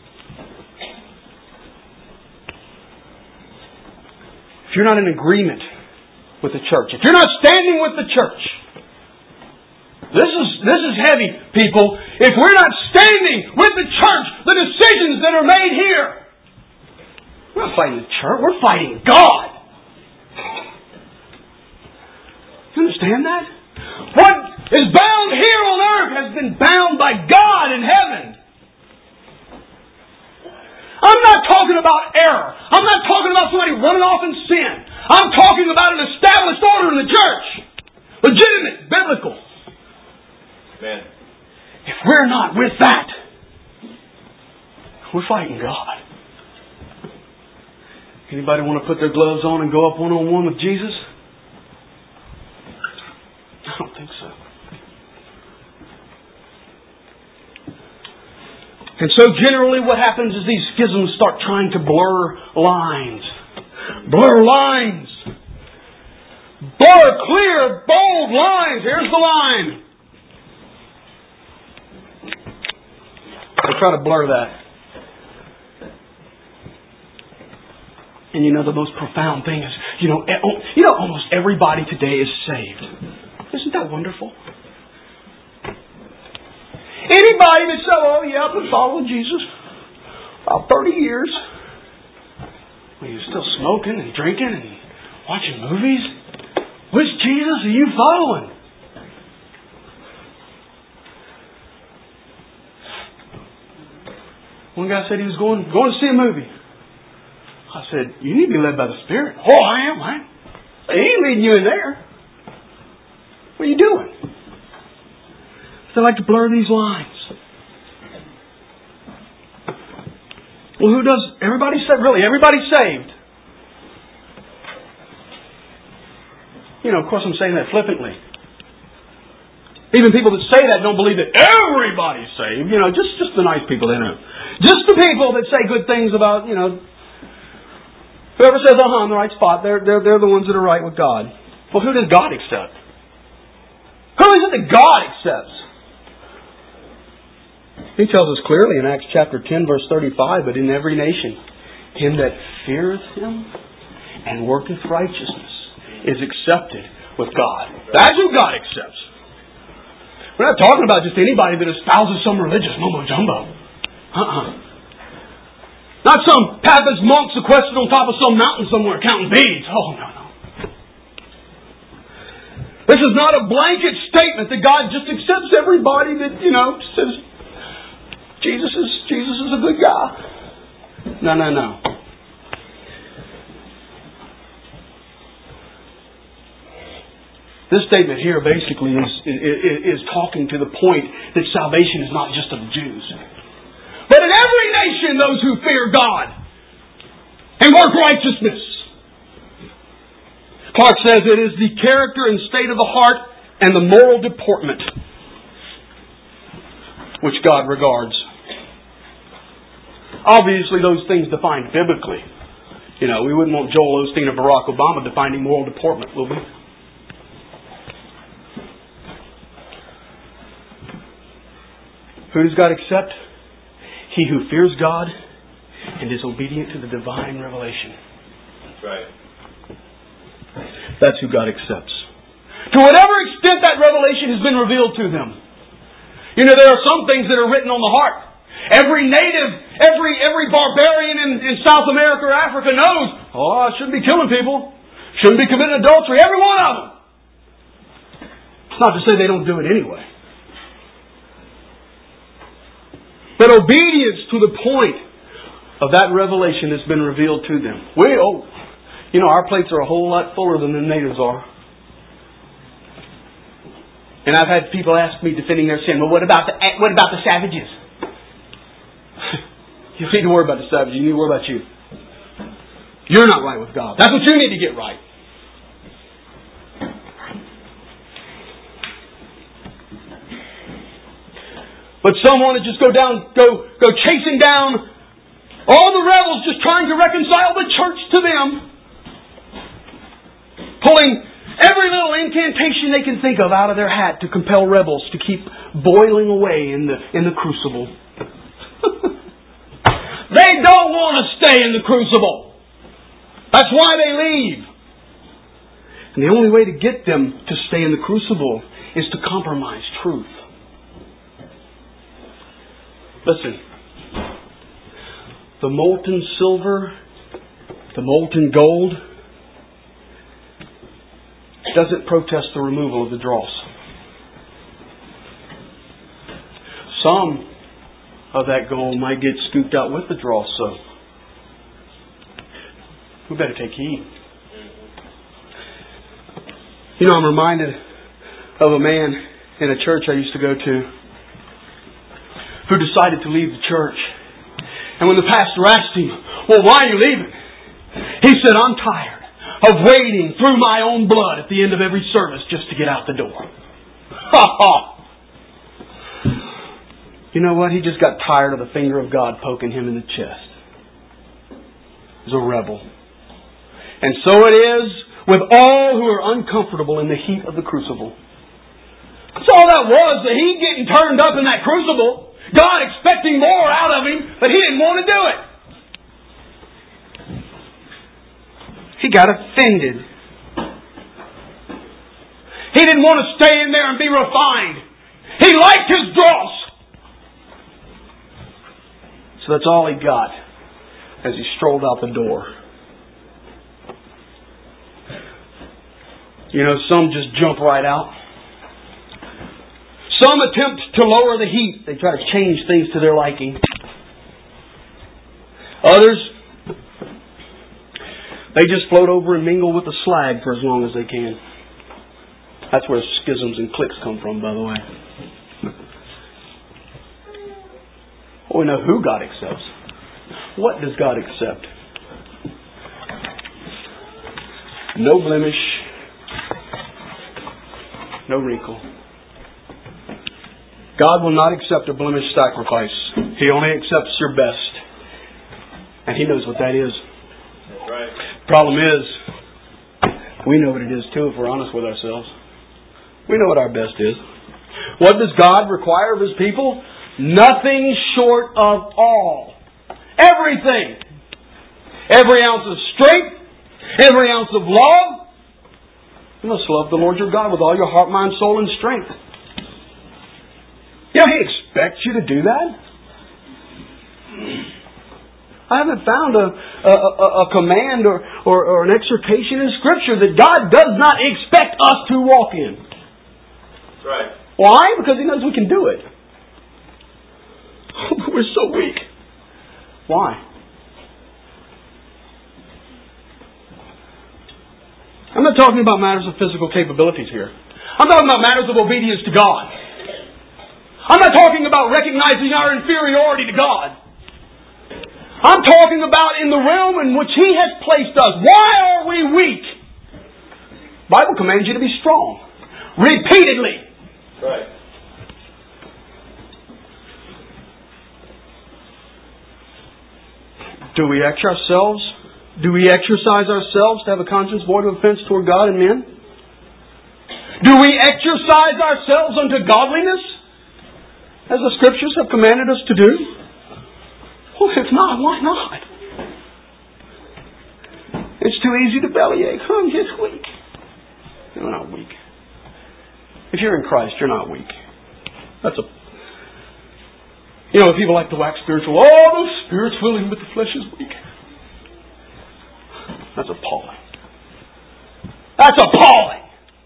If you're not in agreement with the church, if you're not standing with the church, This is this is heavy, people. If we're not standing with the church, the decisions that are made here, we're not fighting the church, we're fighting God. You understand that? What is bound here on earth has been bound by God in heaven. I'm not talking about error. I'm not talking about somebody running off in sin. I'm talking about an established order in the church. Legitimate, biblical. Amen. If we're not with that, we're fighting God. Anybody want to put their gloves on and go up one-on-one with Jesus? I don't think so. And so generally what happens is these schisms start trying to blur lines. Blur lines. Blur clear, bold lines. Here's the line. They try to blur that. And you know the most profound thing is, you know, you know almost everybody today is saved. Isn't that wonderful? Anybody that says, oh yeah, I've been following Jesus about thirty years. Well, you're still smoking and drinking and watching movies? Which Jesus are you following? One guy said he was going, going to see a movie. I said, you need to be led by the Spirit. Oh, I am, right? He ain't leading you in there. What are you doing? They like to blur these lines. Well, who does? Everybody's saved. Really, everybody's saved. You know, of course I'm saying that flippantly. Even people that say that don't believe that everybody's saved. You know, just, just the nice people they know. Just the people that say good things about, you know, whoever says, uh-huh, I'm in the right spot, they're, they're, they're the ones that are right with God. Well, who does God accept? Who is it that God accepts? He tells us clearly in Acts chapter ten, verse thirty-five, but in every nation, him that feareth him and worketh righteousness is accepted with God. That's who God accepts. We're not talking about just anybody that espouses some religious mumbo-jumbo. Uh-uh. Not some Papist monk sequestered on top of some mountain somewhere counting beads. Oh, no, no. This is not a blanket statement that God just accepts everybody that, you know, says Jesus is Jesus is a good guy. No, no, no. This statement here basically is, is, is talking to the point that salvation is not just of the Jews. But in every nation, those who fear God and work righteousness. Clark says it is the character and state of the heart and the moral deportment which God regards. Obviously, those things defined biblically. You know, we wouldn't want Joel Osteen or Barack Obama defining moral deportment, will we? Who does God accept? He who fears God and is obedient to the divine revelation. That's right. That's who God accepts. To whatever extent that revelation has been revealed to them. You know, there are some things that are written on the heart. Every native, every every barbarian in, in South America or Africa knows, oh, I shouldn't be killing people. Shouldn't be committing adultery. Every one of them. It's not to say they don't do it anyway. But obedience to the point of that revelation has been revealed to them. We, oh, you know, our plates are a whole lot fuller than the natives are. And I've had people ask me, defending their sin, well, what about the what about the savages? You don't need to worry about the savages. You need to worry about you. You're not right with God. That's what you need to get right. But some want to just go down, go, go chasing down all the rebels, just trying to reconcile the church to them. Pulling every little incantation they can think of out of their hat to compel rebels to keep boiling away in the, in the crucible. They don't want to stay in the crucible. That's why they leave. And the only way to get them to stay in the crucible is to compromise truth. Listen, the molten silver, the molten gold, doesn't protest the removal of the dross. Some of that gold might get scooped out with the dross, so we better take heed. You know, I'm reminded of a man in a church I used to go to who decided to leave the church. And when the pastor asked him, well, why are you leaving? He said, I'm tired of wading through my own blood at the end of every service just to get out the door. Ha ha! You know what? He just got tired of the finger of God poking him in the chest. He's a rebel. And so it is with all who are uncomfortable in the heat of the crucible. That's all that was, the heat getting turned up in that crucible. God expecting more out of him, but he didn't want to do it. He got offended. He didn't want to stay in there and be refined. He liked his dross. So that's all he got as he strolled out the door. You know, some just jump right out. Some attempt to lower the heat. They try to change things to their liking. Others, they just float over and mingle with the slag for as long as they can. That's where schisms and cliques come from, by the way. Well, we know who God accepts. What does God accept? No blemish. No wrinkle. God will not accept a blemished sacrifice. He only accepts your best. And He knows what that is. That's right. Problem is, we know what it is too if we're honest with ourselves. We know what our best is. What does God require of His people? Nothing short of all. Everything. Every ounce of strength. Every ounce of love. You must love the Lord your God with all your heart, mind, soul, and strength. You know, He expects you to do that. I haven't found a, a, a, a command or, or, or an exhortation in Scripture that God does not expect us to walk in. That's right. Why? Because He knows we can do it. We're so weak. Why? I'm not talking about matters of physical capabilities here. I'm talking about matters of obedience to God. I'm not talking about recognizing our inferiority to God. I'm talking about in the realm in which He has placed us. Why are we weak? The Bible commands you to be strong. Repeatedly. Right. Do we exercise ourselves? Do we exercise ourselves to have a conscience void of offense toward God and men? Do we exercise ourselves unto godliness, as the Scriptures have commanded us to do? Well, if not, why not? It's too easy to bellyache. I'm just weak. You're not weak. If you're in Christ, you're not weak. That's a... You know, people like to wax spiritual. Oh, the Spirit's willing, but the flesh is weak. That's appalling. That's appalling.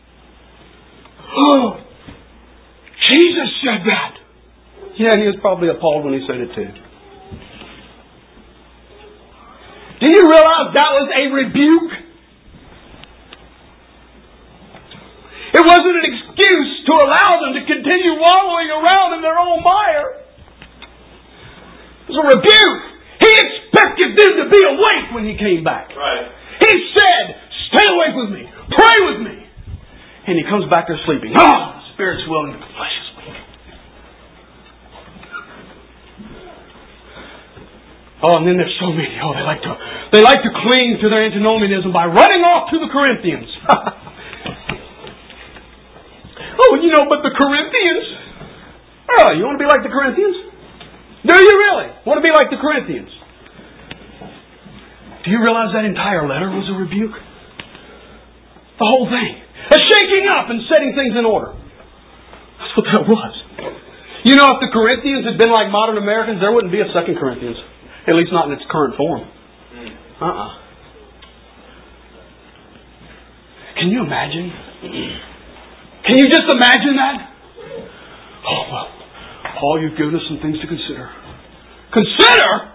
Oh, Jesus said that. Yeah, and He was probably appalled when He said it too. Do you realize that was a rebuke? It wasn't an excuse to allow them to continue wallowing around in their own mire. It was a rebuke. He expected them to be awake when He came back. Right. He said, stay awake with me. Pray with me. And he comes back there sleeping. Oh, the Spirit's willing, but the flesh is weak. Oh, and then there's so many. Oh, they like to they like to cling to their antinomianism by running off to the Corinthians. Oh, you know, but the Corinthians. Oh, you want to be like the Corinthians? Do you really want to be like the Corinthians? Do you realize that entire letter was a rebuke? The whole thing. A shaking up and setting things in order. That's what that was. You know, if the Corinthians had been like modern Americans, there wouldn't be a second Corinthians. At least not in its current form. Uh-uh. Can you imagine? Can you just imagine that? Oh, well, Paul, you've given us some things to consider. Consider?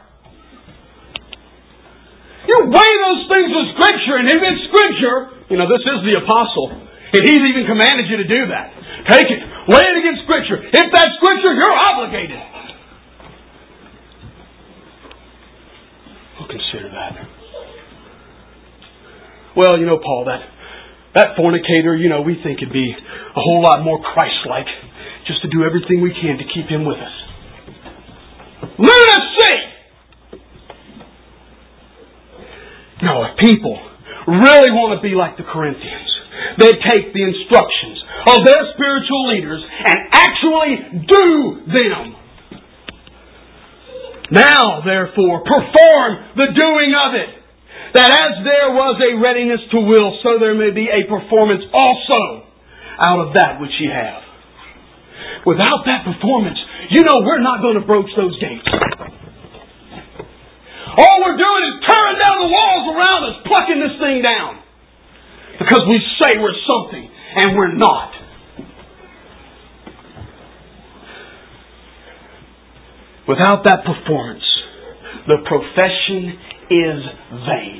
You weigh those things with Scripture, and if it's Scripture, you know, this is the Apostle, and he's even commanded you to do that. Take it. Weigh it against Scripture. If that's Scripture, you're obligated. Well, consider that. well, you know, Paul, that, that fornicator, you know, we think it'd be a whole lot more Christ-like just to do everything we can to keep him with us. Let us see! No, if people really want to be like the Corinthians, they take the instructions of their spiritual leaders and actually do them. Now, therefore, perform the doing of it, that as there was a readiness to will, so there may be a performance also out of that which ye have. Without that performance, you know we're not going to broach those gates. All we're doing is tearing down the walls around us, plucking this thing down. Because we say we're something, and we're not. Without that performance, the profession is vain.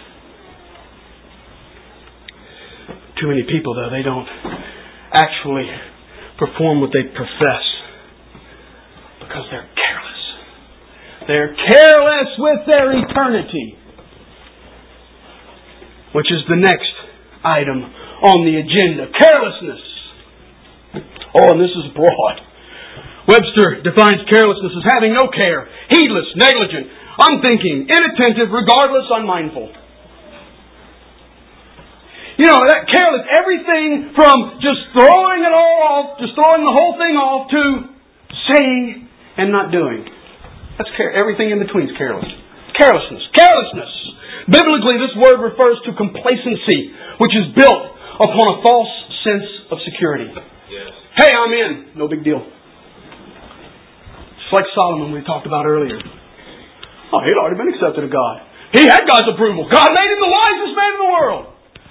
Too many people, though, they don't actually perform what they profess because they're careless. They're careless with their eternity, which is the next item on the agenda. Carelessness. Oh, and this is broad. Webster defines carelessness as having no care, heedless, negligent, unthinking, inattentive, regardless, unmindful. You know, that careless, everything from just throwing it all off, just throwing the whole thing off, to saying and not doing. That's care. Everything in between is careless. Carelessness. Carelessness. Biblically, this word refers to complacency, which is built upon a false sense of security. Yes. Hey, I'm in. No big deal. It's like Solomon we talked about earlier. Oh, he'd already been accepted of God. He had God's approval. God made him the wisest man in the world.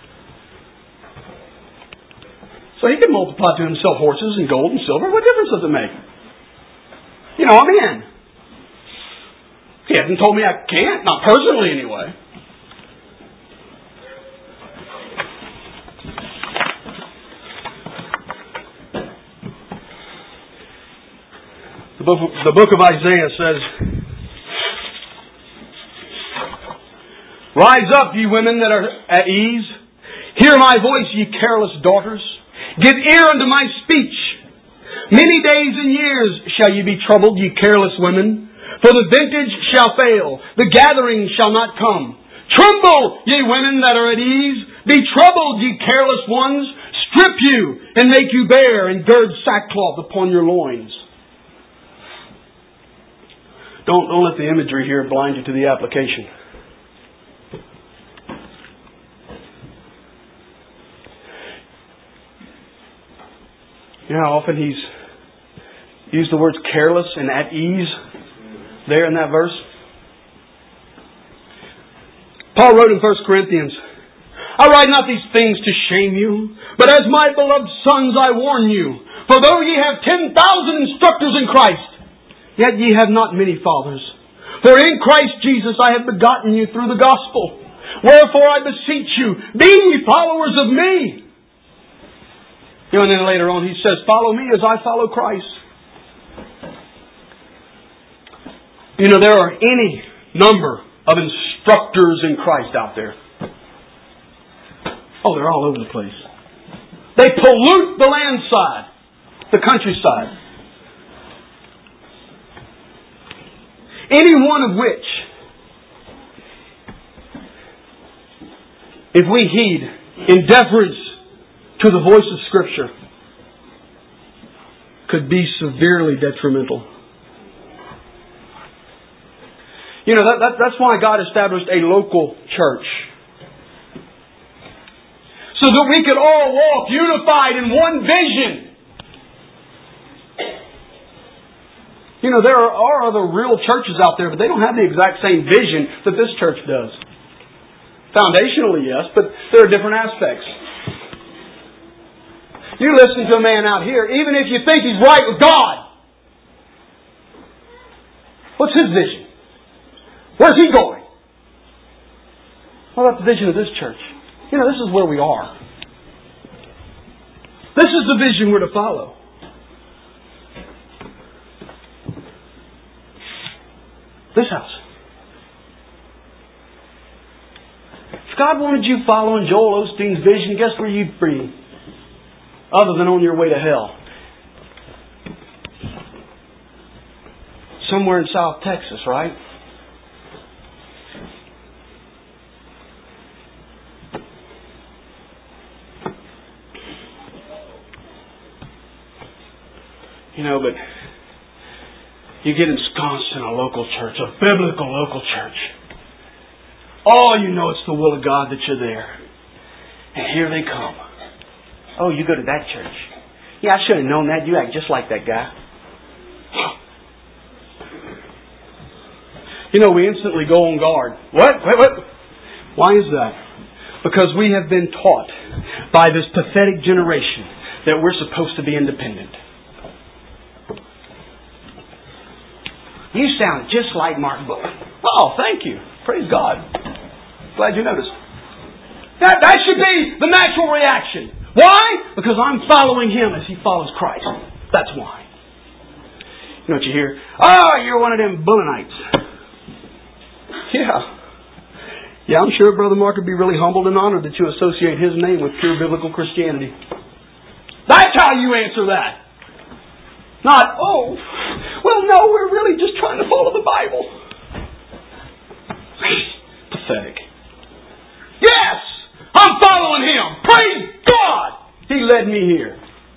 So he could multiply to himself horses and gold and silver. What difference does it make? You know, I'm in. He hasn't told me I can't. Not personally, anyway. The book, the book of Isaiah says, "Rise up, ye women that are at ease. Hear my voice, ye careless daughters. Give ear unto my speech. Many days and years shall ye be troubled, ye careless women. For the vintage shall fail, the gathering shall not come. Tremble, ye women that are at ease. Be troubled, ye careless ones. Strip you, and make you bare, and gird sackcloth upon your loins." Don't, don't let the imagery here blind you to the application. You know how often he's used the words careless and at ease there in that verse? Paul wrote in First Corinthians, "I write not these things to shame you, but as my beloved sons I warn you. For though ye have ten thousand instructors in Christ, yet ye have not many fathers. For in Christ Jesus I have begotten you through the gospel. Wherefore I beseech you, be ye followers of me." You know, and then later on he says, "Follow me as I follow Christ." You know, there are any number of instructors in Christ out there. Oh, they're all over the place. They pollute the landside, the countryside. Any one of which, if we heed in deference to the voice of Scripture, could be severely detrimental. You know, that, that, that's why God established a local church. So that we could all walk unified in one vision. You know, there are, are other real churches out there, but they don't have the exact same vision that this church does. Foundationally, yes, but there are different aspects. You listen to a man out here, even if you think he's right with God. What's his vision? Where's he going? What about the vision of this church? You know, this is where we are. This is the vision we're to follow. This house. It's God wanted you following Joel Osteen's vision, guess where you'd be? Other than on your way to hell. Somewhere in South Texas, right? You know, but you get ensconced in a local church, a biblical local church. Oh, you know it's the will of God that you're there. And here they come. Oh, you go to that church. Yeah, I should have known that. You act just like that guy. You know, we instantly go on guard. What? What? What? Why is that? Because we have been taught by this pathetic generation that we're supposed to be independent. You sound just like Mark Buck. Oh, thank you. Praise God. Glad you noticed. That, that should be the natural reaction. Why? Because I'm following Him as He follows Christ. That's why. You know what you hear? Oh, you're one of them Bullenites. Yeah. Yeah, I'm sure Brother Mark would be really humbled and honored that you associate his name with pure biblical Christianity. That's how you answer that. Not, oh, well, no, we're really just trying to follow the Bible. Pathetic. Yes, I'm following Him. Praise God. He led me here.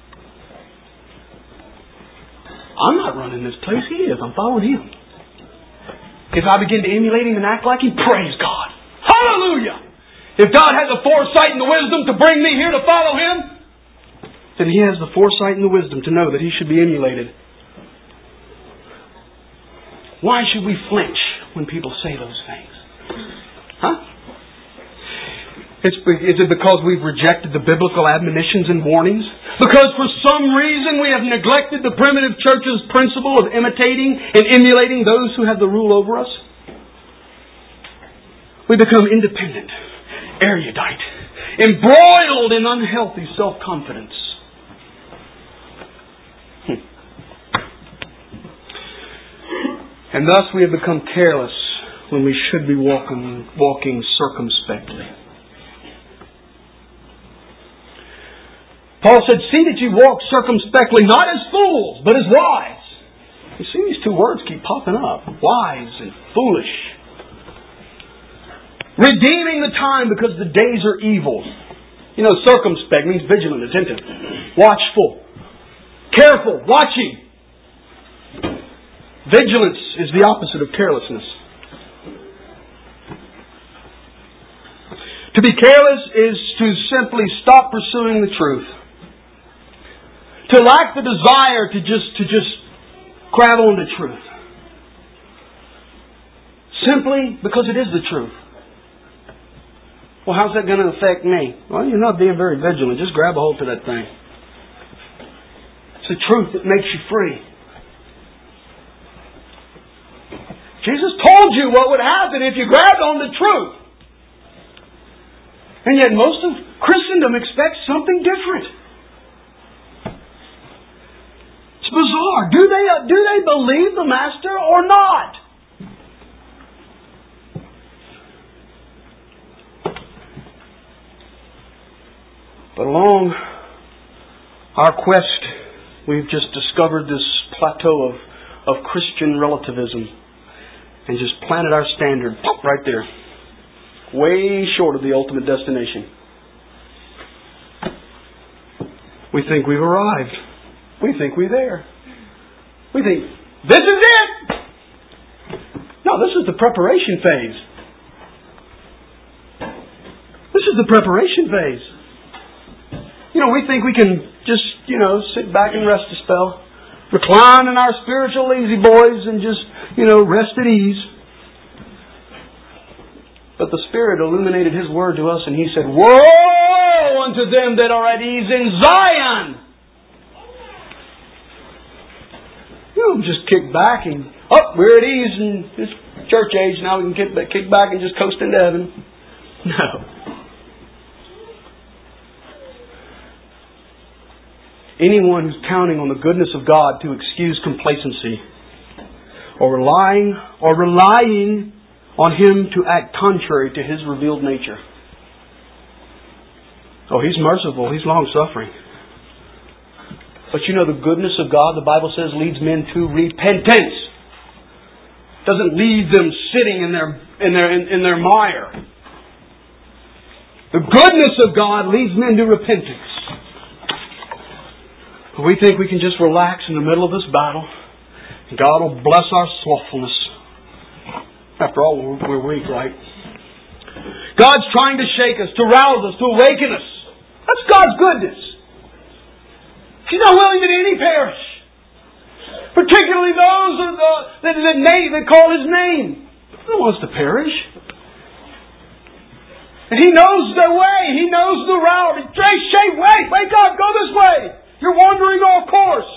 I'm not running this place. He is. I'm following Him. If I begin to emulate Him and act like Him, praise God. Hallelujah. If God has the foresight and the wisdom to bring me here to follow Him, then He has the foresight and the wisdom to know that He should be emulated. Why should we flinch when people say those things? Huh? It's, is it because we've rejected the biblical admonitions and warnings? Because for some reason we have neglected the primitive church's principle of imitating and emulating those who have the rule over us? We become independent, erudite, embroiled in unhealthy self-confidence. Hmm. And thus we have become careless when we should be walking, walking circumspectly. Paul said, see that you walk circumspectly, not as fools, but as wise. You see these two words keep popping up. Wise and foolish. Redeeming the time because the days are evil. You know, circumspect means vigilant, attentive, watchful, careful, watching. Vigilance is the opposite of carelessness. To be careless is to simply stop pursuing the truth. To lack the desire to just to just grab on to truth. Simply because it is the truth. Well, how's that going to affect me? Well, you're not being very vigilant. Just grab a hold to that thing. It's the truth that makes you free. Jesus told you what would happen if you grabbed on the truth. And yet most of Christendom expects something different. It's bizarre. Do they, do they believe the Master or not? But along our quest, we've just discovered this plateau of, of Christian relativism and just planted our standard right there. Way short of the ultimate destination. We think we've arrived. We think we're there. We think, this is it! No, this is the preparation phase. This is the preparation phase. You know, we think we can just, you know, sit back and rest a spell. Recline in our spiritual lazy boys and just, you know, rest at ease. But the Spirit illuminated His Word to us and He said, woe unto them that are at ease in Zion! You know, just kick back and, oh, we're at ease in this church age, now we can kick back and just coast into heaven. No. Anyone who's counting on the goodness of God to excuse complacency or relying or relying on Him to act contrary to His revealed nature Oh, He's merciful. He's long-suffering. But you know, the goodness of God, the Bible says, leads men to repentance. Doesn't leave them sitting in their in their in, in their mire. The goodness of God leads men to repentance. But we think we can just relax in the middle of this battle, and God will bless our slothfulness. After all, we're, we're weak, right? God's trying to shake us, to rouse us, to awaken us. That's God's goodness. He's not willing that any perish. Particularly those that, that, that, name, that call His name. He don't want us to perish. And He knows the way. He knows the route. Jay, Shay, wait, wake up, go this way. You're wandering off course.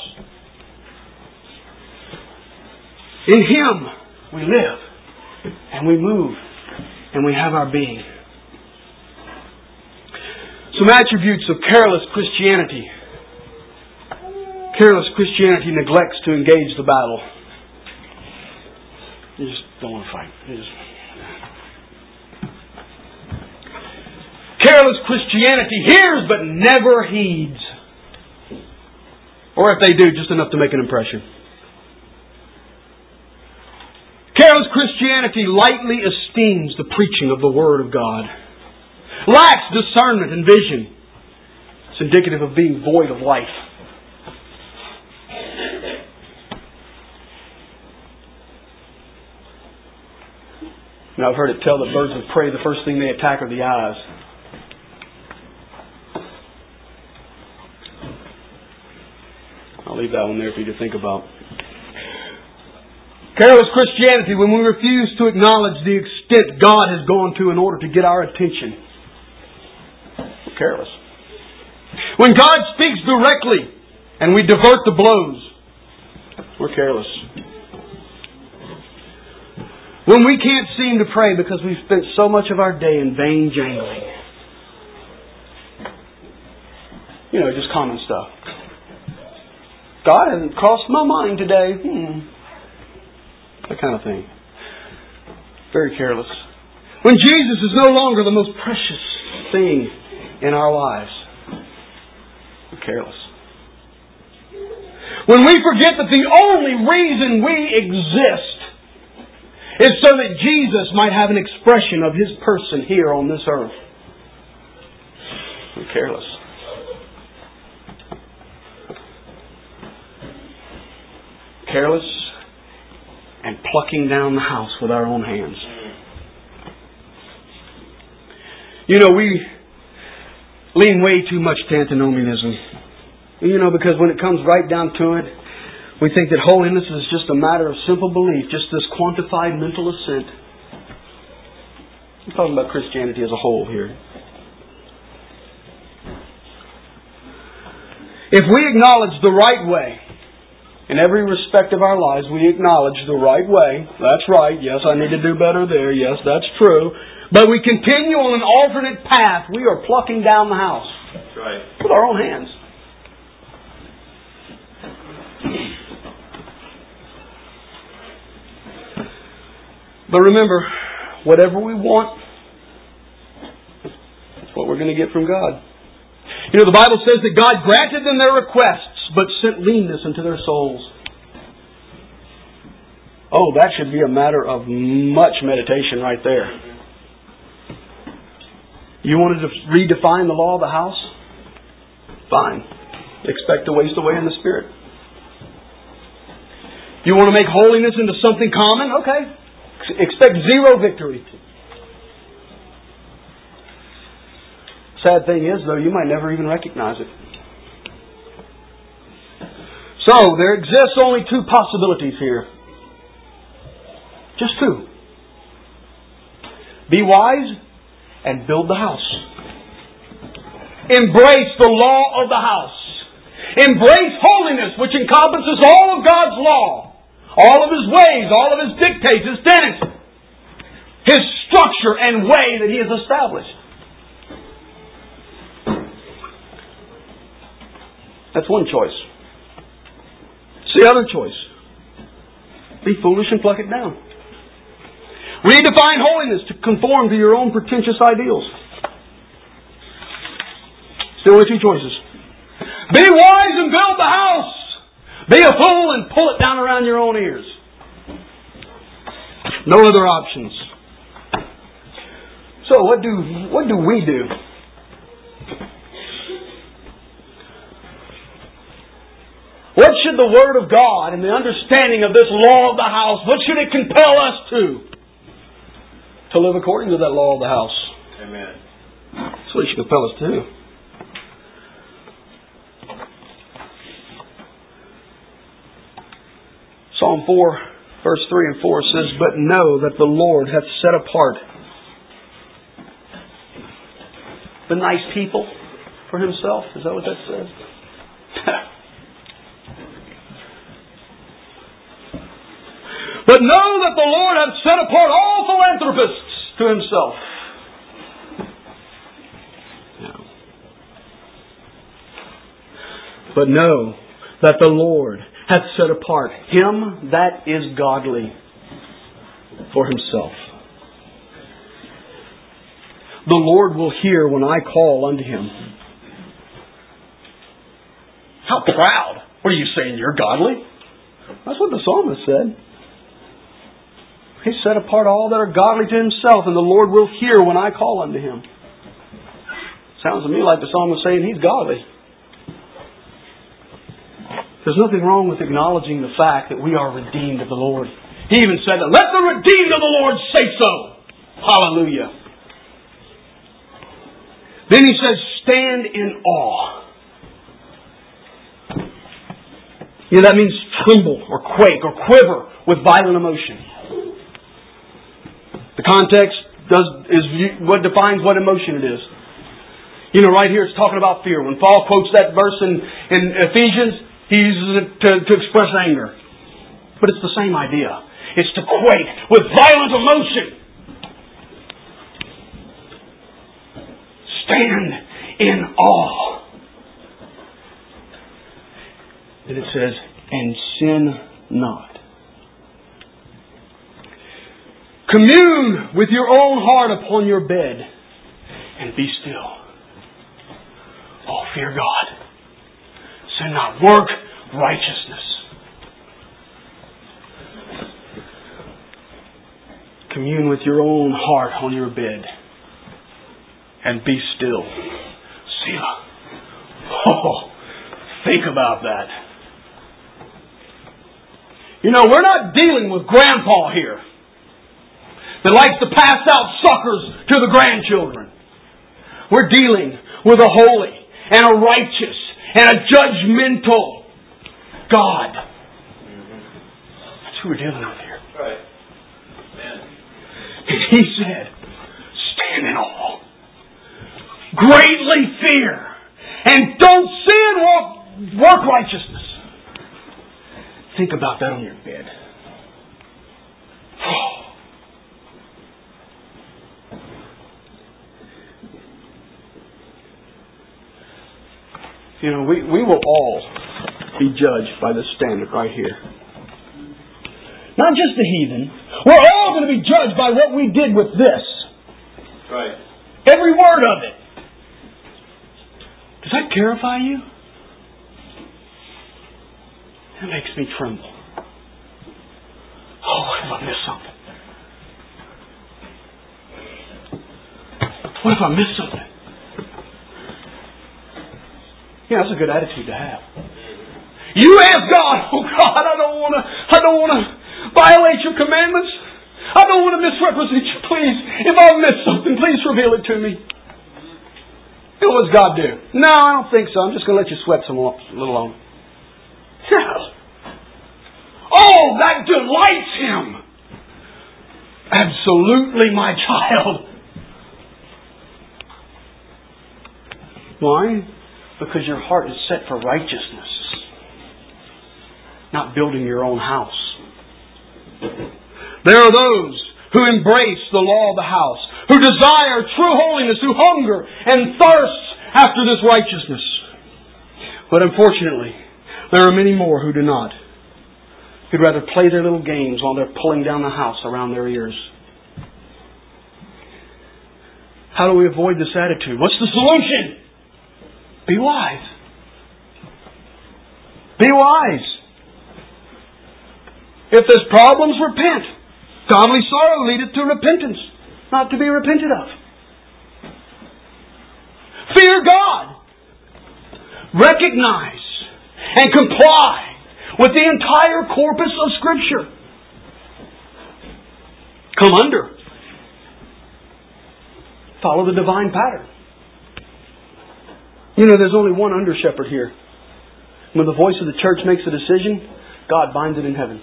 In Him we live. And we move. And we have our being. Some attributes of careless Christianity. Careless Christianity neglects to engage the battle. You just don't want to fight. You just... Careless Christianity hears but never heeds. Or if they do, just enough to make an impression. Careless Christianity lightly esteems the preaching of the Word of God. Lacks discernment and vision. It's indicative of being void of life. Now, I've heard it tell that birds of prey, the first thing they attack are the eyes. I'll leave that one there for you to think about. Careless Christianity, when we refuse to acknowledge the extent God has gone to in order to get our attention. We're careless. When God speaks directly and we divert the blows, we're careless. When we can't seem to pray because we've spent so much of our day in vain jangling. You know, just common stuff. God hasn't crossed my mind today. Hmm. That kind of thing. Very careless. When Jesus is no longer the most precious thing in our lives. We're careless. When we forget that the only reason we exist is so that Jesus might have an expression of His person here on this earth. We're careless. Careless and plucking down the house with our own hands. You know, we lean way too much to antinomianism. You know, because when it comes right down to it, we think that holiness is just a matter of simple belief, just this quantified mental assent. I'm talking about Christianity as a whole here. If we acknowledge the right way, in every respect of our lives, we acknowledge the right way. That's right. Yes, I need to do better there. Yes, that's true. But we continue on an alternate path. We are plucking down the house. That's right. With our own hands. But remember, whatever we want, that's what we're going to get from God. You know, the Bible says that God granted them their requests, but sent leanness into their souls. Oh, that should be a matter of much meditation right there. You wanted to redefine the law of the house? Fine. Expect to waste away in the Spirit. You want to make holiness into something common? Okay. Expect zero victory. Sad thing is, though, you might never even recognize it. So, there exists only two possibilities here. Just two. Be wise and build the house. Embrace the law of the house. Embrace holiness, which encompasses all of God's law. All of His ways, all of His dictates, His tenets. His structure and way that He has established. That's one choice. It's the other choice. Be foolish and pluck it down. Redefine holiness to conform to your own pretentious ideals. Still only two choices. Be wise and build the house. Be a fool and pull it down around your own ears. No other options. So what do what do we do? What should the Word of God and the understanding of this law of the house, what should it compel us to? To live according to that law of the house. Amen. That's what it should compel us to do. Psalm four, verse three and four says, But know that the Lord hath set apart the nice people for Himself. Is that what that says? But know that the Lord hath set apart all philanthropists to Himself. Yeah. But know that the Lord hath set apart him that is godly for Himself. The Lord will hear when I call unto Him. How proud! What are you saying? You're godly? That's what the psalmist said. He set apart all that are godly to Himself, and the Lord will hear when I call unto Him. Sounds to me like the psalmist saying He's godly. There's nothing wrong with acknowledging the fact that we are redeemed of the Lord. He even said that, let the redeemed of the Lord say so. Hallelujah. Then He says, stand in awe. You know, that means tremble or quake or quiver with violent emotion. The context does is what defines what emotion it is. You know, right here it's talking about fear. When Paul quotes that verse in, in Ephesians, he uses it to, to express anger. But it's the same idea. It's to quake with violent emotion. Stand in awe. And it says, and sin not. Commune with your own heart upon your bed and be still. Oh, fear God. Sin not. Work righteousness. Commune with your own heart on your bed and be still. Selah. Oh, think about that. You know, we're not dealing with Grandpa here that likes to pass out suckers to the grandchildren. We're dealing with a holy and a righteous and a judgmental God. That's who we're dealing with here. Right. Amen. And He said, stand in awe. Greatly fear. And don't sin, walk, work righteousness. Think about that on your bed. You know, we, we will all be judged by this standard right here. Not just the heathen. We're all going to be judged by what we did with this. Right. Every word of it. Does that terrify you? That makes me tremble. Oh, what if I miss something? What if I miss something? Yeah, that's a good attitude to have. You ask God, oh God, I don't want to, I don't want to violate your commandments. I don't want to misrepresent you. Please, if I miss something, please reveal it to me. You know, what does God do? No, I don't think so. I'm just going to let you sweat some a little longer. Yes. Oh, that delights Him. Absolutely, my child. Why? Because your heart is set for righteousness, not building your own house. There are those who embrace the law of the house, who desire true holiness, who hunger and thirst after this righteousness. But unfortunately, there are many more who do not. Who'd rather play their little games while they're pulling down the house around their ears. How do we avoid this attitude? What's the solution? Be wise. Be wise. If there's problems, repent. Godly sorrow leadeth to repentance, not to be repented of. Fear God. Recognize and comply with the entire corpus of Scripture. Come under. Follow the divine pattern. You know, there's only one under shepherd here. When the voice of the church makes a decision, God binds it in heaven.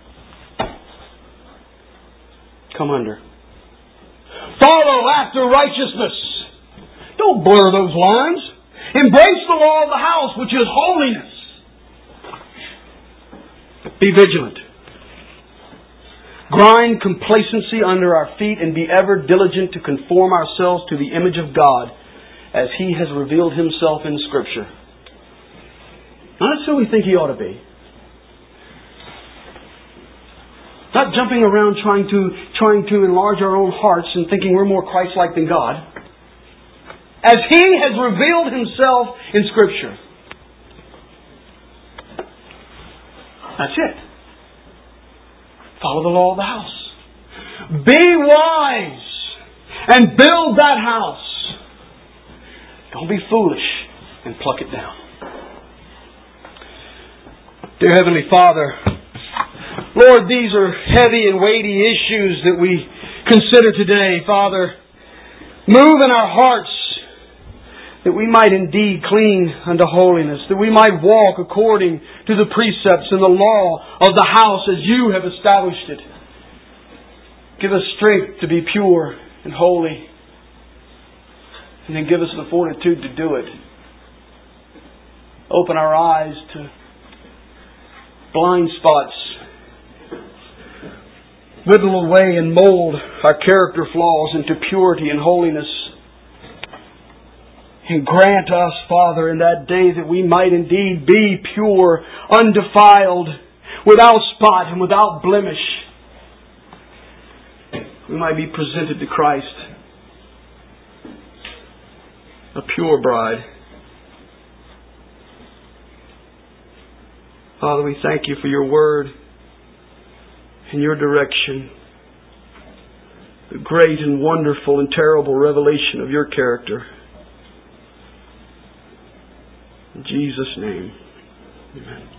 Come under. Follow after righteousness. Don't blur those lines. Embrace the law of the house, which is holiness. Be vigilant. Grind complacency under our feet and be ever diligent to conform ourselves to the image of God as He has revealed Himself in Scripture. Not so we think He ought to be. Not jumping around trying to trying to enlarge our own hearts and thinking we're more Christ-like than God. As He has revealed Himself in Scripture. That's it. Follow the law of the house. Be wise and build that house. Don't be foolish and pluck it down. Dear Heavenly Father, Lord, these are heavy and weighty issues that we consider today. Father, move in our hearts that we might indeed cling unto holiness, that we might walk according to the precepts and the law of the house as You have established it. Give us strength to be pure and holy, and then give us the fortitude to do it. Open our eyes to blind spots. Whittle away and mold our character flaws into purity and holiness. And grant us, Father, in that day that we might indeed be pure, undefiled, without spot and without blemish. We might be presented to Christ, a pure bride. Father, we thank You for Your Word and Your direction, the great and wonderful and terrible revelation of Your character. In Jesus' name, amen.